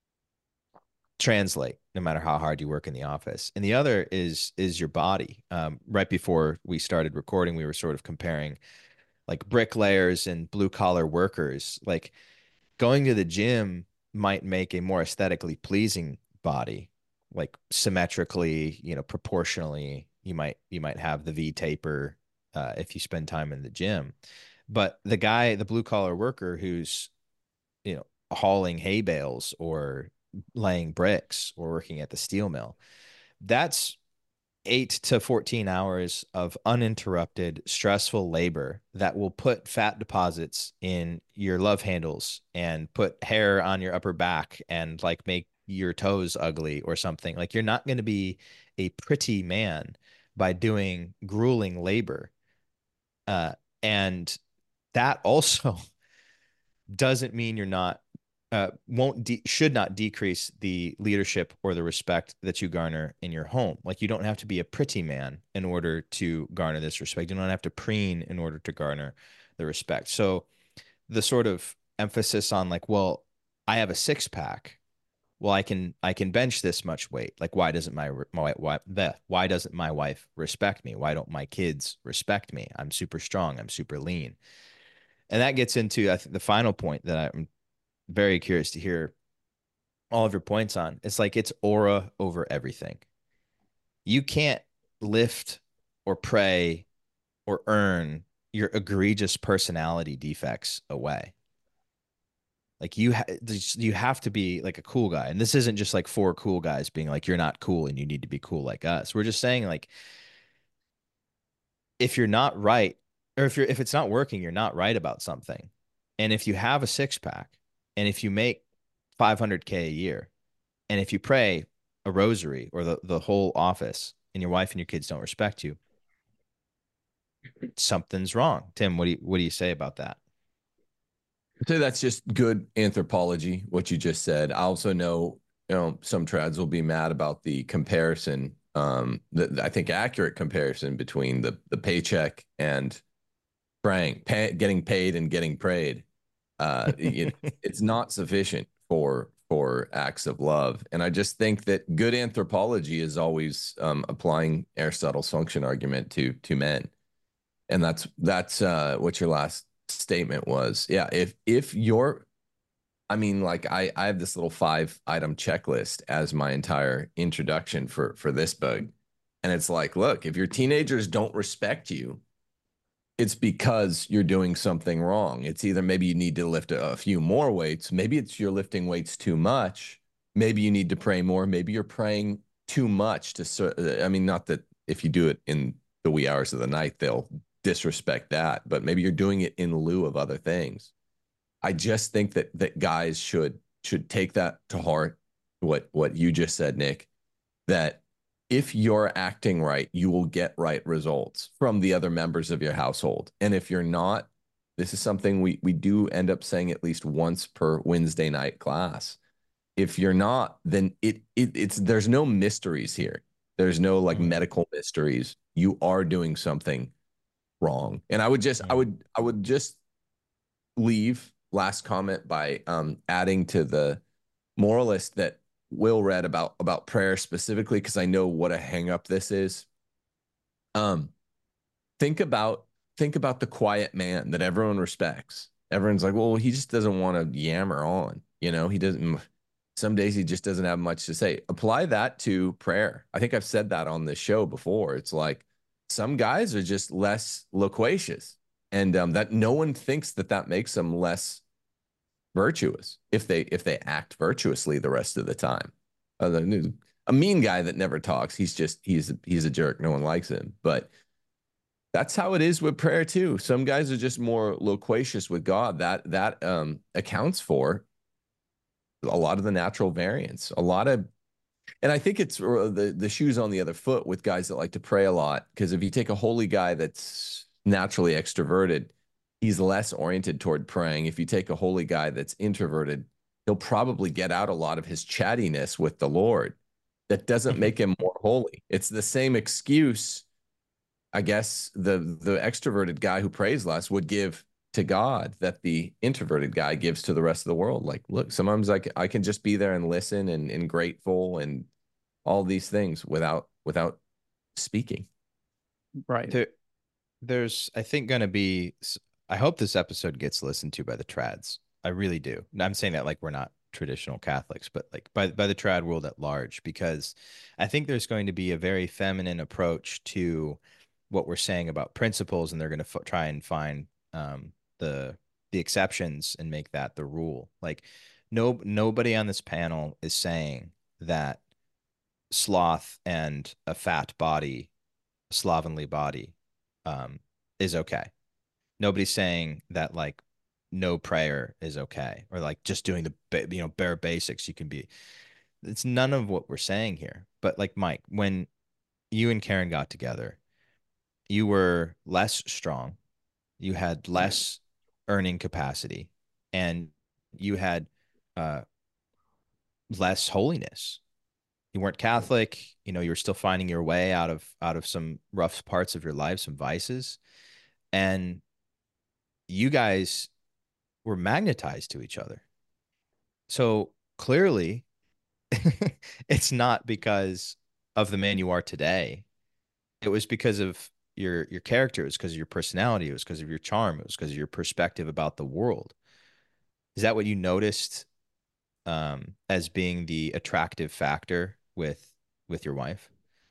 translate no matter how hard you work in the office, and the other is is your body. Um, right before we started recording, we were sort of comparing like bricklayers and blue collar workers. Like going to the gym might make a more aesthetically pleasing body, like symmetrically, you know, proportionally. You might you might have the V taper uh, if you spend time in the gym, but the guy, the blue collar worker who's, you know, hauling hay bales or laying bricks or working at the steel mill, that's eight to fourteen hours of uninterrupted, stressful labor that will put fat deposits in your love handles and put hair on your upper back and like make your toes ugly or something. Like you're not going to be a pretty man by doing grueling labor. Uh, and that also doesn't mean you're not uh, won't de- should not decrease the leadership or the respect that you garner in your home. Like you don't have to be a pretty man in order to garner this respect. You don't have to preen in order to garner the respect. So the sort of emphasis on like, well, I have a six pack. Well, I can I can bench this much weight. Like, why doesn't my my why the why doesn't my wife respect me? Why don't my kids respect me? I'm super strong. I'm super lean. And that gets into, I think, the final point that I'm very curious to hear all of your points on. It's like it's aura over everything. You can't lift or pray or earn your egregious personality defects away. Like you, ha- you have to be like a cool guy. And this isn't just like four cool guys being like, you're not cool and you need to be cool like us. We're just saying like, if you're not right, or if you're, if it's not working, you're not right about something. And if you have a six pack and if you make five hundred K a year, and if you pray a rosary or the, the whole office and your wife and your kids don't respect you, something's wrong. Tim, what do you, what do you say about that? So that's just good anthropology, what you just said. I also know, you know, some trads will be mad about the comparison, um, the, I think accurate comparison between the the paycheck and praying, pay, getting paid and getting prayed. Uh, it, it's not sufficient for for acts of love, and I just think that good anthropology is always um, applying Aristotle's function argument to to men, and that's that's uh, what your last statement was. Yeah, if if you're, I mean, like I I have this little five item checklist as my entire introduction for for this bug, and it's like, look, if your teenagers don't respect you, it's because you're doing something wrong. It's either maybe you need to lift a, a few more weights, maybe it's you're lifting weights too much, maybe you need to pray more, maybe you're praying too much to. I mean, not that if you do it in the wee hours of the night, they'll disrespect that, but maybe you're doing it in lieu of other things. I just think that that guys should should take that to heart. What what you just said, Nick, that if you're acting right, you will get right results from the other members of your household. And if you're not, this is something we we do end up saying at least once per Wednesday night class. If you're not, then it, it it's there's no mysteries here. There's no like mm. medical mysteries. You are doing something wrong. And I would just mm. I would I would just leave last comment by um adding to the moralist that Will read about about prayer specifically, because I know what a hang up this is. Um, think about think about the quiet man that everyone respects. Everyone's like, well, he just doesn't want to yammer on. You know, he doesn't. Some days he just doesn't have much to say. Apply that to prayer. I think I've said that on this show before. It's like some guys are just less loquacious, and um, that no one thinks that that makes them less virtuous if they if they act virtuously the rest of the time. Uh, a mean guy that never talks, he's just he's he's a jerk. No one likes him. But that's how it is with prayer too. Some guys are just more loquacious with God. That that um, accounts for a lot of the natural variance. A lot of, and I think it's the the shoes on the other foot with guys that like to pray a lot. Because if you take a holy guy that's naturally extroverted, he's less oriented toward praying. If you take a holy guy that's introverted, he'll probably get out a lot of his chattiness with the Lord. That doesn't make him more holy. It's the same excuse, I guess, the the extroverted guy who prays less would give to God that the introverted guy gives to the rest of the world. Like, look, sometimes I can, I can just be there and listen and, and grateful and all these things without without speaking. Right. There, there's, I think, going to be, I hope this episode gets listened to by the trads. I really do. And I'm saying that like we're not traditional Catholics, but like by, by the trad world at large, because I think there's going to be a very feminine approach to what we're saying about principles, and they're going to f- try and find um, the the exceptions and make that the rule. Like, no, nobody on this panel is saying that sloth and a fat body, slovenly body, um, is okay. Nobody's saying that like no prayer is okay, or like just doing the you know bare basics you can be. It's none of what we're saying here. But like Mike, when you and Karen got together, you were less strong, you had less earning capacity, and you had uh, less holiness. You weren't Catholic, you know, you were still finding your way out of out of some rough parts of your life, some vices, and you guys were magnetized to each other. So clearly, it's not because of the man you are today. It was because of your your character. It was because of your personality. It was because of your charm. It was because of your perspective about the world. Is that what you noticed um, as being the attractive factor with with your wife?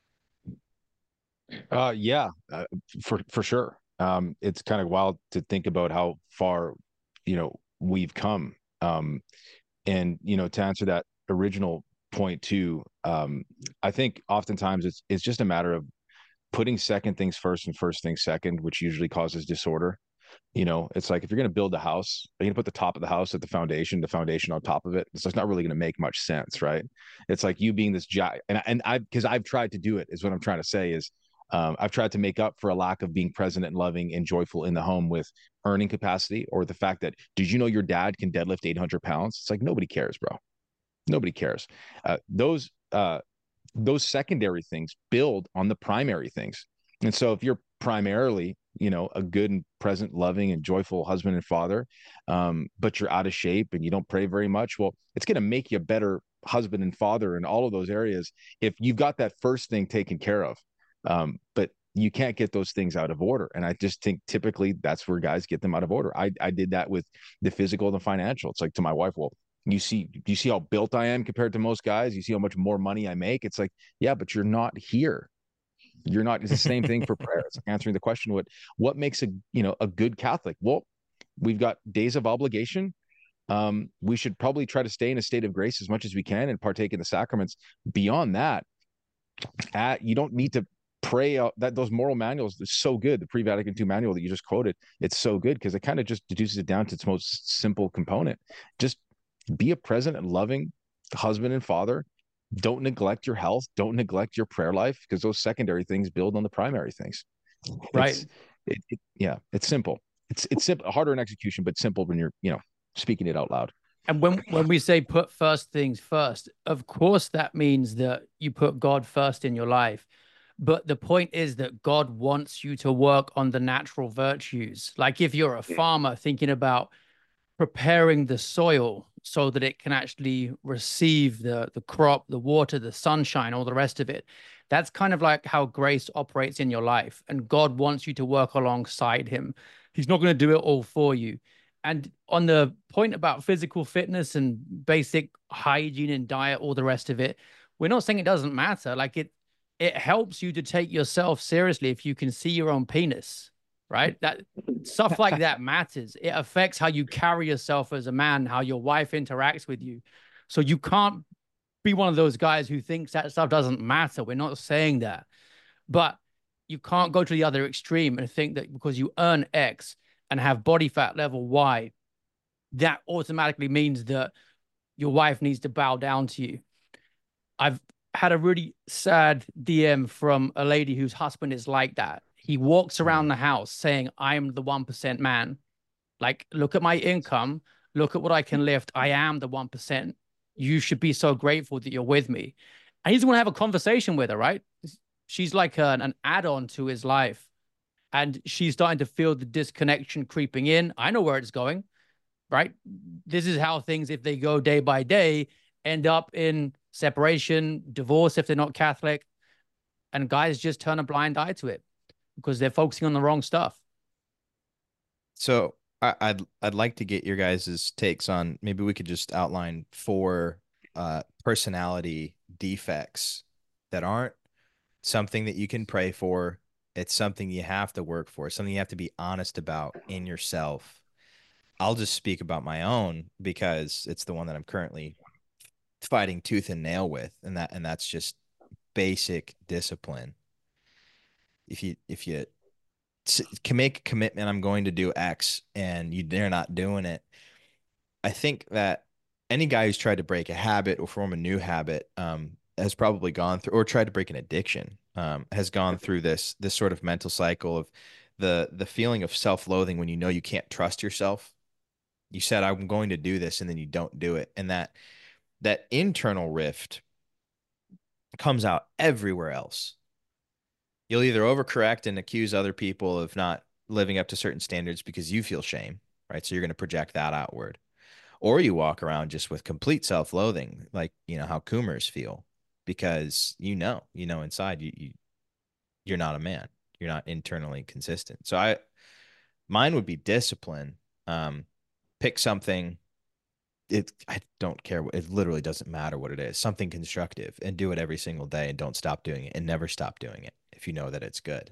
Uh, yeah, uh, for for sure. Um, it's kind of wild to think about how far, you know, we've come. Um, and you know, to answer that original point too, um, I think oftentimes it's it's just a matter of putting second things first and first things second, which usually causes disorder. You know, it's like if you're going to build a house, you're going to put the top of the house at the foundation, the foundation on top of it. So it's not really going to make much sense, right? It's like you being this giant, and and I because I've tried to do it is what I'm trying to say is um, I've tried to make up for a lack of being present and loving and joyful in the home with earning capacity, or the fact that did you know your dad can deadlift eight hundred pounds? It's like nobody cares, bro. Nobody cares. Uh, those uh, those secondary things build on the primary things. And so if you're primarily, you know, a good and present, loving and joyful husband and father, um, but you're out of shape and you don't pray very much, well, it's going to make you a better husband and father in all of those areas if you've got that first thing taken care of. Um, but you can't get those things out of order. And I just think typically that's where guys get them out of order. I, I did that with the physical and the financial. It's like to my wife, well, you see, do you see how built I am compared to most guys? You see how much more money I make? It's like, yeah, but you're not here. You're not. It's the same thing for prayer. It's answering the question: what what makes a you know a good Catholic? Well, we've got days of obligation. Um, we should probably try to stay in a state of grace as much as we can and partake in the sacraments. Beyond that, at, you don't need to pray out that those moral manuals are so good. The pre-Vatican two manual that you just quoted, it's so good because it kind of just deduces it down to its most simple component. Just be a present and loving husband and father. Don't neglect your health. Don't neglect your prayer life because those secondary things build on the primary things. Right. It's, it, it, yeah, it's simple. It's it's simple, harder in execution, but simple when you're you know speaking it out loud. And when when we say put first things first, of course that means that you put God first in your life. But the point is that God wants you to work on the natural virtues. Like if you're a farmer thinking about preparing the soil so that it can actually receive the the crop, the water, the sunshine, all the rest of it. That's kind of like how grace operates in your life. And God wants you to work alongside him. He's not going to do it all for you. And on the point about physical fitness and basic hygiene and diet, all the rest of it, we're not saying it doesn't matter. Like it, it helps you to take yourself seriously if you can see your own penis, right? That stuff like that matters. It affects how you carry yourself as a man, how your wife interacts with you. So you can't be one of those guys who thinks that stuff doesn't matter. We're not saying that. But you can't go to the other extreme and think that because you earn X and have body fat level Y, that automatically means that your wife needs to bow down to you. I've had a really sad D M from a lady whose husband is like that. He walks around the house saying, I'm the one percent man. Like, look at my income. Look at what I can lift. I am the one percent. You should be so grateful that you're with me. And he doesn't want to have a conversation with her, right? She's like an, an add-on to his life. And she's starting to feel the disconnection creeping in. I know where it's going, right? This is how things, if they go day by day, end up in separation, divorce if they're not Catholic. And guys just turn a blind eye to it because they're focusing on the wrong stuff. So I, I'd I'd like to get your guys' takes on, maybe we could just outline four uh, personality defects that aren't something that you can pray for. It's something you have to work for, something you have to be honest about in yourself. I'll just speak about my own because it's the one that I'm currently fighting tooth and nail with, and that and that's just basic discipline. If you if you can make a commitment, I'm going to do X, and you they're not doing it. I think that any guy who's tried to break a habit or form a new habit um, has probably gone through, or tried to break an addiction, um, has gone through this this sort of mental cycle of the the feeling of self-loathing when you know you can't trust yourself. You said I'm going to do this, and then you don't do it, and that that internal rift comes out everywhere else. You'll either overcorrect and accuse other people of not living up to certain standards because you feel shame, right? So you're going to project that outward. Or you walk around just with complete self-loathing, like, you know, how Coomers feel, because you know, you know, inside you, you you're not a man. You're not internally consistent. So I, mine would be discipline. Um, pick something. It, I don't care. It literally doesn't matter what it is. Something constructive, and do it every single day, and don't stop doing it, and never stop doing it if you know that it's good.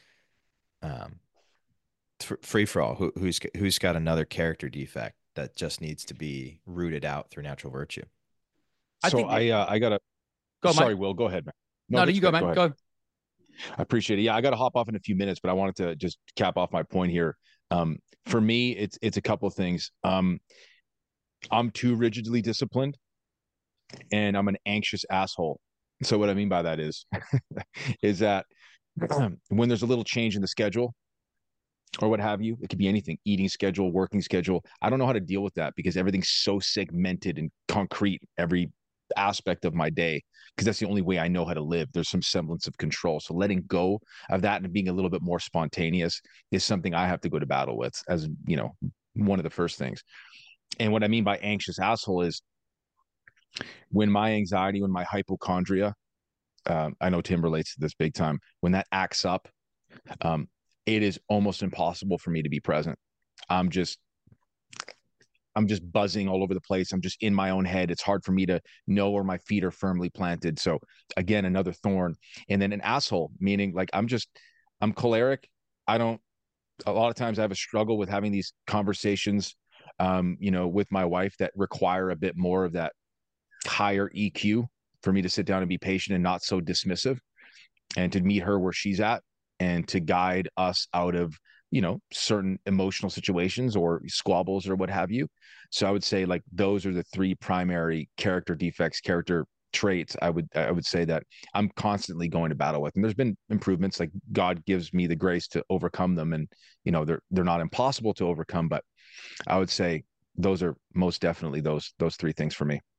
Um, free for all. Who, who's who's got another character defect that just needs to be rooted out through natural virtue? I so I uh, I gotta. Go, sorry, Mike. Will, go ahead, man. No, no you go, man. Go. Go. I appreciate it. Yeah, I got to hop off in a few minutes, but I wanted to just cap off my point here. Um, for me, it's it's a couple of things. Um, I'm too rigidly disciplined, and I'm an anxious asshole. So what I mean by that is, is that when there's a little change in the schedule or what have you, it could be anything, eating schedule, working schedule. I don't know how to deal with that because everything's so segmented and concrete every aspect of my day, because that's the only way I know how to live. There's some semblance of control. So letting go of that and being a little bit more spontaneous is something I have to go to battle with, as you know, one of the first things. And what I mean by anxious asshole is when my anxiety, when my hypochondria, um, I know Tim relates to this big time, when that acts up, um, it is almost impossible for me to be present. I'm just, I'm just buzzing all over the place. I'm just in my own head. It's hard for me to know where my feet are firmly planted. So again, another thorn. And then an asshole, meaning like I'm just, I'm choleric. I don't, a lot of times I have a struggle with having these conversations, um, you know, with my wife that require a bit more of that higher E Q for me to sit down and be patient and not so dismissive, and to meet her where she's at and to guide us out of, you know, certain emotional situations or squabbles or what have you. So I would say like those are the three primary character defects, character traits I would I would say that I'm constantly going to battle with. And there's been improvements, like God gives me the grace to overcome them, and you know they're they're not impossible to overcome, but I would say those are most definitely those those three things for me.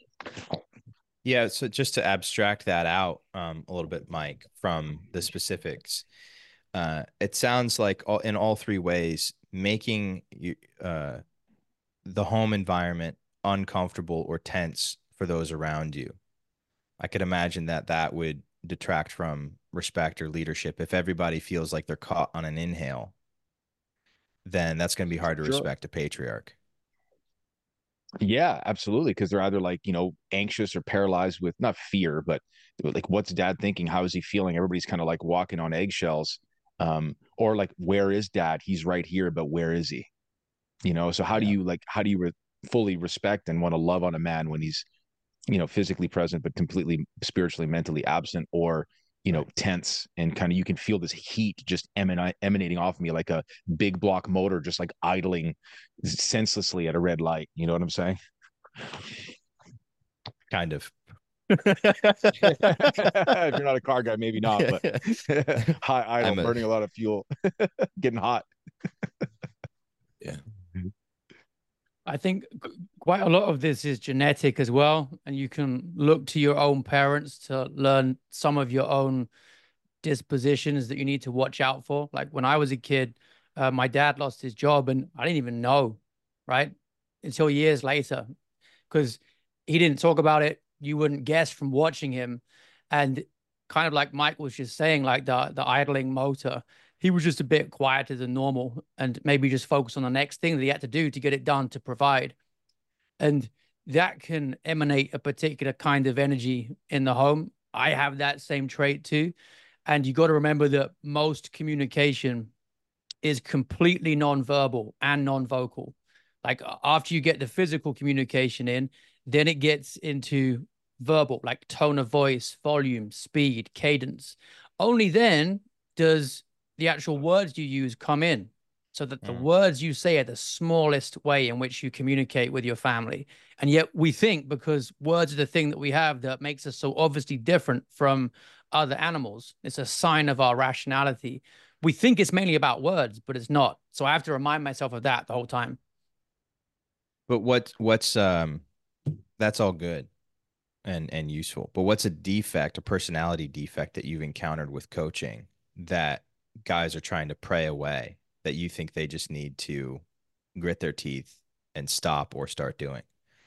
Yeah, so just to abstract that out um, a little bit, Mike, from the specifics, uh, it sounds like all, in all three ways, making you, uh, the home environment uncomfortable or tense for those around you. I could imagine that that would detract from respect or leadership. If everybody feels like they're caught on an inhale, then that's going to be hard to Sure. respect a patriarch. Yeah, absolutely. Because they're either like, you know, anxious or paralyzed with not fear, but like, what's dad thinking? How is he feeling? Everybody's kind of like walking on eggshells. Um, or like, where is dad? He's right here, but where is he? You know, so how do Yeah. you like, how do you re- fully respect and want to love on a man when he's, you know, physically present, but completely spiritually, mentally absent, or, you know, tense, and kind of, you can feel this heat just eman- emanating off of me like a big block motor, just like idling senselessly at a red light. You know what I'm saying? Kind of. If you're not a car guy, maybe not, but high idle, I'm a- burning a lot of fuel, getting hot. Yeah. I think quite a lot of this is genetic as well, and you can look to your own parents to learn some of your own dispositions that you need to watch out for. Like when I was a kid, uh, my dad lost his job, and I didn't even know, right, until years later, because he didn't talk about it. You wouldn't guess from watching him, and kind of like Mike was just saying, like the the idling motor. He was just a bit quieter than normal, and maybe just focus on the next thing that he had to do to get it done to provide. And that can emanate a particular kind of energy in the home. I have that same trait too. And you got to remember that most communication is completely non-verbal and non-vocal. Like after you get the physical communication in, then it gets into verbal, like tone of voice, volume, speed, cadence. Only then does the actual words you use come in, so that the mm. words you say are the smallest way in which you communicate with your family. And yet we think because words are the thing that we have that makes us so obviously different from other animals, it's a sign of our rationality. We think it's mainly about words, but it's not. So I have to remind myself of that the whole time. But what what's um that's all good and and useful. But what's a defect, a personality defect that you've encountered with coaching that guys are trying to pray away, that you think they just need to grit their teeth and stop or start doing?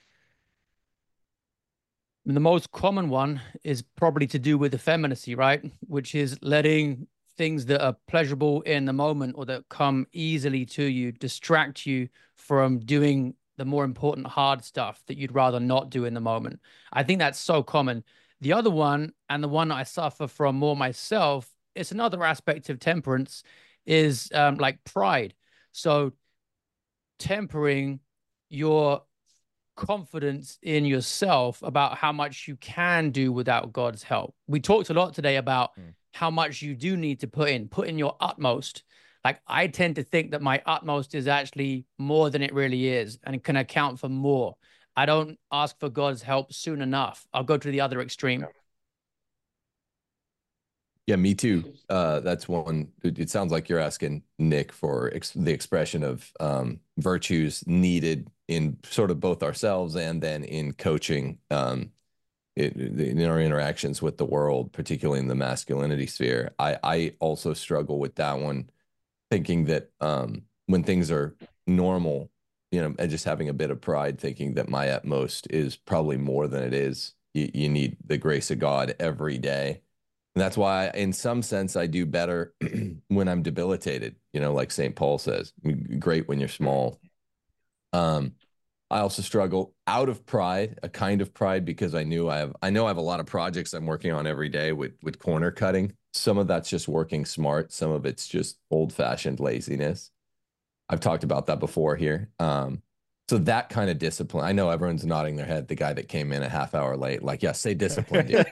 The most common one is probably to do with effeminacy, right? Which is letting things that are pleasurable in the moment or that come easily to you distract you from doing the more important hard stuff that you'd rather not do in the moment. I think that's so common. The other one, and the one I suffer from more myself, it's another aspect of temperance, is um, like pride. So tempering your confidence in yourself about how much you can do without God's help. We talked a lot today about mm. how much you do need to put in, put in your utmost. Like I tend to think that my utmost is actually more than it really is and can account for more. I don't ask for God's help soon enough. I'll go to the other extreme. Yeah, me too. Uh, that's one. It sounds like you're asking Nick for ex the expression of um, virtues needed in sort of both ourselves and then in coaching, um, it, in our interactions with the world, particularly in the masculinity sphere. I, I also struggle with that one, thinking that um, when things are normal, you know, and just having a bit of pride, thinking that my utmost is probably more than it is. You, you need the grace of God every day. And that's why, in some sense, I do better when I'm debilitated, you know, like Saint Paul says, great when you're small. Um, I also struggle out of pride, a kind of pride, because I knew I have, I know I have a lot of projects I'm working on every day with, with corner cutting. Some of that's just working smart. Some of it's just old fashioned laziness. I've talked about that before here. Um, So that kind of discipline, I know everyone's nodding their head. The guy that came in a half hour late, like, yeah, say discipline, dude.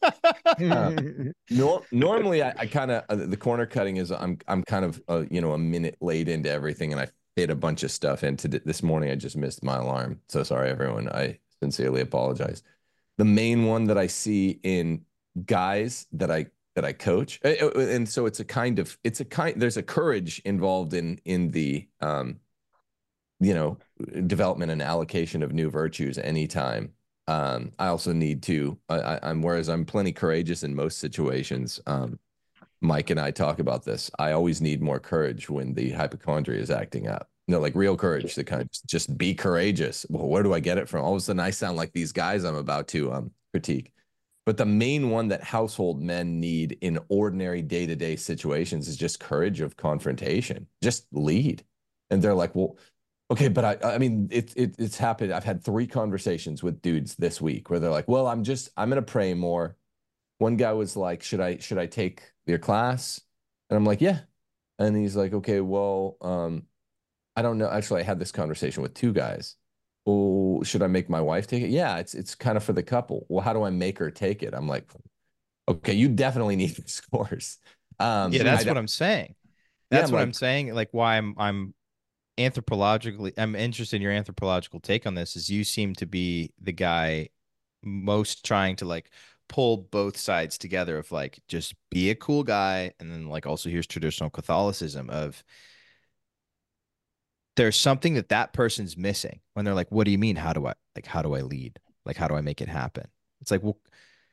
uh, nor normally, I, I kind of uh, the corner cutting is I'm I'm kind of uh, you know a minute late into everything, and I fit a bunch of stuff into this morning. I just missed my alarm, so sorry, everyone. I sincerely apologize. The main one that I see in guys that I that I coach, and so it's a kind of it's a kind. There's a courage involved in in the um, you know, development and allocation of new virtues anytime. Um, I also need to, I, I'm, whereas I'm plenty courageous in most situations, um, Mike and I talk about this. I always need more courage when the hypochondria is acting up. You know, like real courage to kind of just be courageous. Well, where do I get it from? All of a sudden I sound like these guys I'm about to um, critique. But the main one that household men need in ordinary day-to-day situations is just courage of confrontation. Just lead. And they're like, well, okay, but I, I mean, it, it, it's happened. I've had three conversations with dudes this week where they're like, well, I'm just, I'm going to pray more. One guy was like, should I, should I take your class? And I'm like, yeah. And he's like, okay, well, um, I don't know. Actually, I had this conversation with two guys. Oh, should I make my wife take it? Yeah, it's, it's kind of for the couple. Well, how do I make her take it? I'm like, okay, you definitely need this course. Um, yeah, that's I, what I'm saying. That's yeah, what like, I'm saying. Like why I'm, I'm, anthropologically, I'm interested in your anthropological take on this, is you seem to be the guy most trying to like pull both sides together of like, just be a cool guy. And then like, also here's traditional Catholicism of there's something that that person's missing when they're like, what do you mean? How do I, like, how do I lead? Like, how do I make it happen? It's like, well,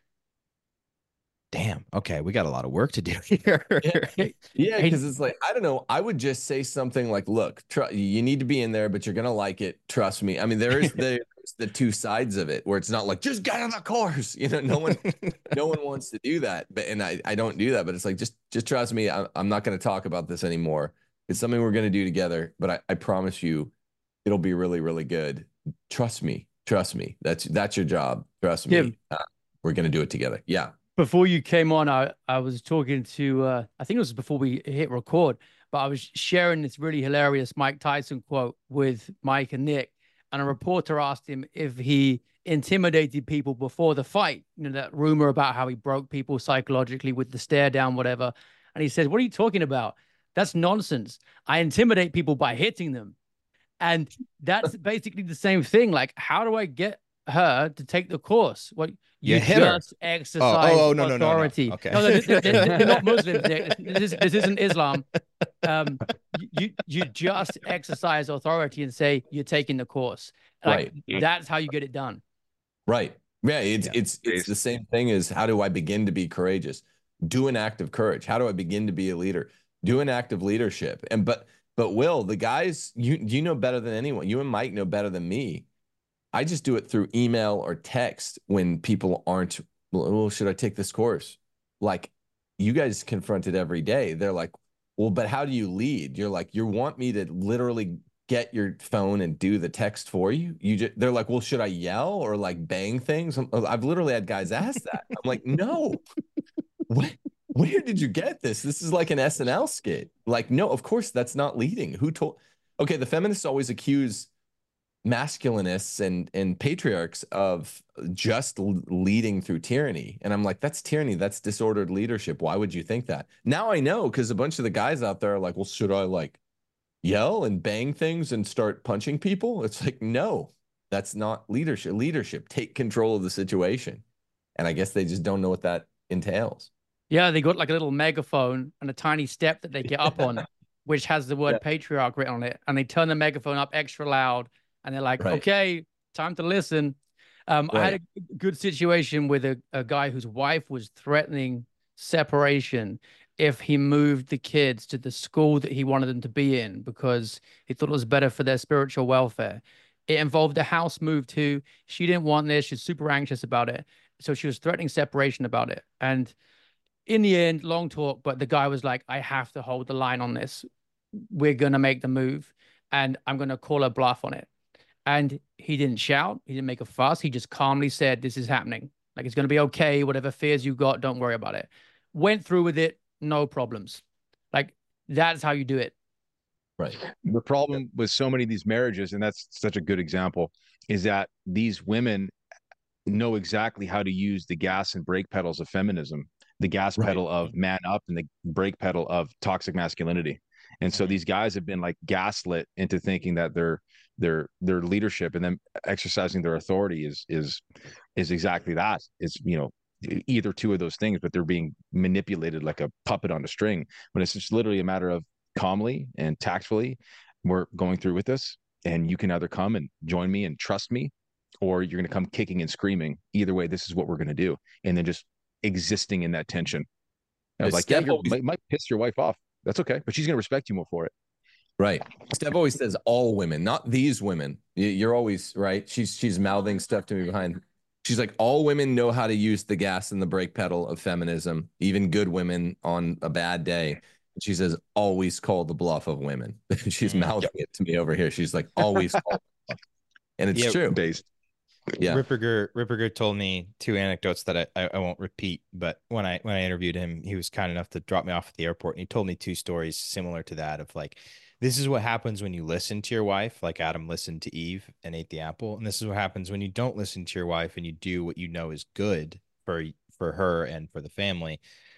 damn, okay, we got a lot of work to do here. Yeah, yeah, because it's like, I don't know. I would just say something like, look, tr- you need to be in there, but you're going to like it. Trust me. I mean, there is the, the two sides of it where it's not like, just get on the course. You know, no one, no one wants to do that. But, and I, I don't do that, but it's like, just, just trust me. I, I'm not going to talk about this anymore. It's something we're going to do together, but I, I promise you it'll be really, really good. Trust me. Trust me. That's, that's your job. Trust me. Yeah. Uh, we're going to do it together. Yeah. Before you came on, I, I was talking to, uh, I think it was before we hit record, but I was sharing this really hilarious Mike Tyson quote with Mike and Nick. And a reporter asked him if he intimidated people before the fight. You know, that rumor about how he broke people psychologically with the stare down, whatever. And he said, what are you talking about? That's nonsense. I intimidate people by hitting them. And that's basically the same thing. Like, how do I get her to take the course? What you, You hit her. just exercise Oh, oh, oh, no, no, no, no. authority. Okay. No, they're, they're, they're, they're not Muslims. They're, this, is, this isn't Islam. Um, you you just exercise authority and say you're taking the course. Like, Right. that's how you get it done. Right. Yeah. It's Yeah. it's it's the same thing as, how do I begin to be courageous? Do an act of courage. How do I begin to be a leader? Do an act of leadership. And but but Will, the guys, you you know better than anyone. You and Mike know better than me. I just do it through email or text when people aren't, well, should I take this course? Like, you guys confront it every day. They're like, well, but how do you lead? You're like, you want me to literally get your phone and do the text for you? You just, they're like, well, should I yell or like bang things? I've literally had guys ask that. I'm like, no. What? Where did you get this? This is like an S N L skit. Like, no, of course that's not leading. Who told? Okay, the feminists always accuse masculinists and and patriarchs of just leading through tyranny, and I'm like, that's tyranny. That's disordered leadership. Why would you think that? Now I know, because a bunch of the guys out there are like, well, should I like yell and bang things and start punching people? It's like, no, that's not leadership. Leadership, take control of the situation. And I guess they just don't know what that entails. Yeah, they got like a little megaphone and a tiny step that they get up on, which has the word Yeah. patriarch written on it, and they turn the megaphone up extra loud. And they're like, Right. okay, time to listen. Um, I had Right. a good situation with a, a guy whose wife was threatening separation if he moved the kids to the school that he wanted them to be in because he thought it was better for their spiritual welfare. It involved a house move too. She didn't want this. She's super anxious about it. So she was threatening separation about it. And in the end, long talk, but the guy was like, I have to hold the line on this. We're going to make the move and I'm going to call a bluff on it. And he didn't shout. He didn't make a fuss. He just calmly said, this is happening. Like, it's going to be okay. Whatever fears you got, don't worry about it. Went through with it. No problems. Like, that's how you do it. Right. The problem with so many of these marriages, and that's such a good example, is that these women know exactly how to use the gas and brake pedals of feminism, the gas Right. pedal of man up and the brake pedal of toxic masculinity. And so these guys have been like gaslit into thinking that their their their leadership and then exercising their authority is is is exactly that. It's, you know, either two of those things, but they're being manipulated like a puppet on a string. When it's just literally a matter of calmly and tactfully, we're going through with this, and you can either come and join me and trust me, or you're going to come kicking and screaming. Either way, this is what we're going to do. And then just existing in that tension. I was It's like, yeah, you definitely- might, might piss your wife off. That's okay, but she's going to respect you more for it. Right. Steph always says all women, not these women. You- You're always right. She's she's mouthing stuff to me behind. She's like, all women know how to use the gas and the brake pedal of feminism, even good women on a bad day. She says, always call the bluff of women. She's Mm. mouthing it to me over here. She's like, always call the bluff. And it's Yeah, true. Based. Yeah. Ripperger Ripperger told me two anecdotes that I, I, I won't repeat, but when I when I interviewed him, he was kind enough to drop me off at the airport, and he told me two stories similar to that of like, this is what happens when you listen to your wife, like Adam listened to Eve and ate the apple, and this is what happens when you don't listen to your wife and you do what you know is good for for her and for the family.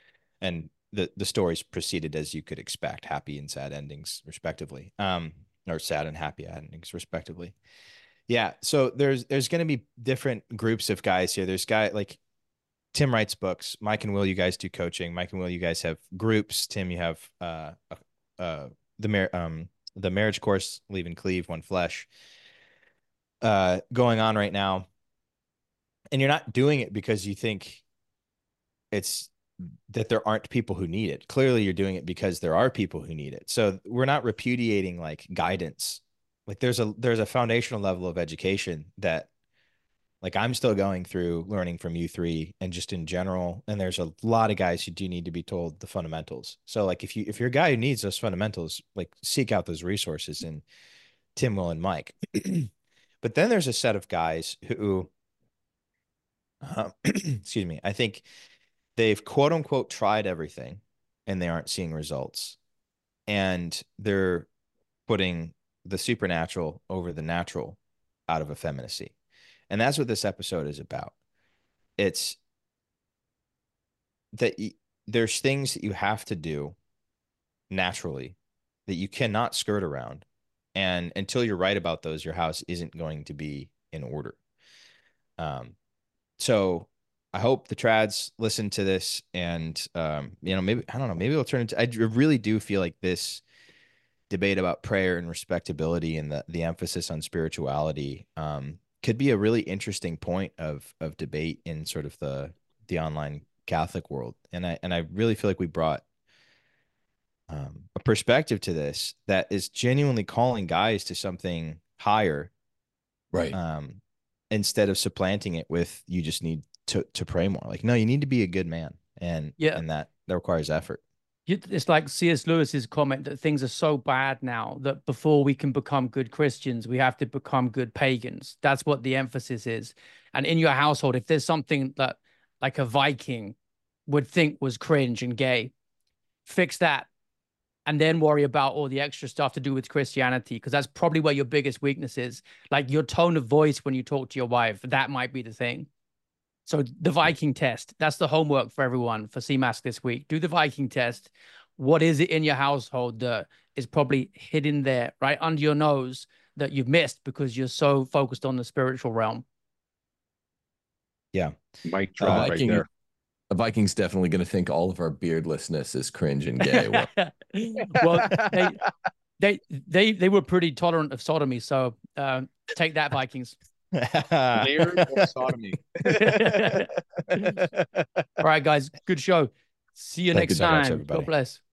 And the the stories proceeded as you could expect, happy and sad endings respectively, um, or sad and happy endings respectively. Yeah, so there's there's going to be different groups of guys here. There's guy like Tim writes books. Mike and Will, you guys do coaching. Mike and Will, you guys have groups. Tim, you have uh uh the Mar- um the marriage course, leaving cleave one flesh, uh, going on right now. And you're not doing it because you think it's that there aren't people who need it. Clearly you're doing it because there are people who need it. So we're not repudiating like guidance. Like there's a there's a foundational level of education that like I'm still going through learning from you three and just in general. And there's a lot of guys who do need to be told the fundamentals. So like if you if you're a guy who needs those fundamentals, like seek out those resources in Tim, Will, and Mike. But then there's a set of guys who uh, excuse me, I think they've quote unquote tried everything and they aren't seeing results. And they're putting the supernatural over the natural out of effeminacy. And that's what this episode is about. It's that y- there's things that you have to do naturally that you cannot skirt around. And until you're right about those, your house isn't going to be in order. Um, so I hope the trads listen to this and, um, you know, maybe, I don't know, maybe it'll turn into, I really do feel like this debate about prayer and respectability and the, the emphasis on spirituality, um, could be a really interesting point of, of debate in sort of the, the online Catholic world. And I, and I really feel like we brought, um, a perspective to this that is genuinely calling guys to something higher. Right. Um, instead of supplanting it with, you just need to, to pray more. Like, no, you need to be a good man. And, Yeah. and that, that requires effort. It's like C S Lewis's comment that things are so bad now that before we can become good Christians, we have to become good pagans. That's what the emphasis is. And in your household, if there's something that like a Viking would think was cringe and gay, fix that and then worry about all the extra stuff to do with Christianity, because that's probably where your biggest weakness is. Like your tone of voice when you talk to your wife, that might be the thing. So the Viking test, that's the homework for everyone for C M A S this week. Do the Viking test. What is it in your household that is probably hidden there, right under your nose, that you've missed because you're so focused on the spiritual realm? Yeah. Mic A drop right Viking, there. a Viking's definitely going to think all of our beardlessness is cringe and gay. Well, Well, they, they, they, they were pretty tolerant of sodomy. So uh, take that, Vikings. Beard or sodomy? All right, guys. Good show. See you Thank next you so much, time. everybody. God bless.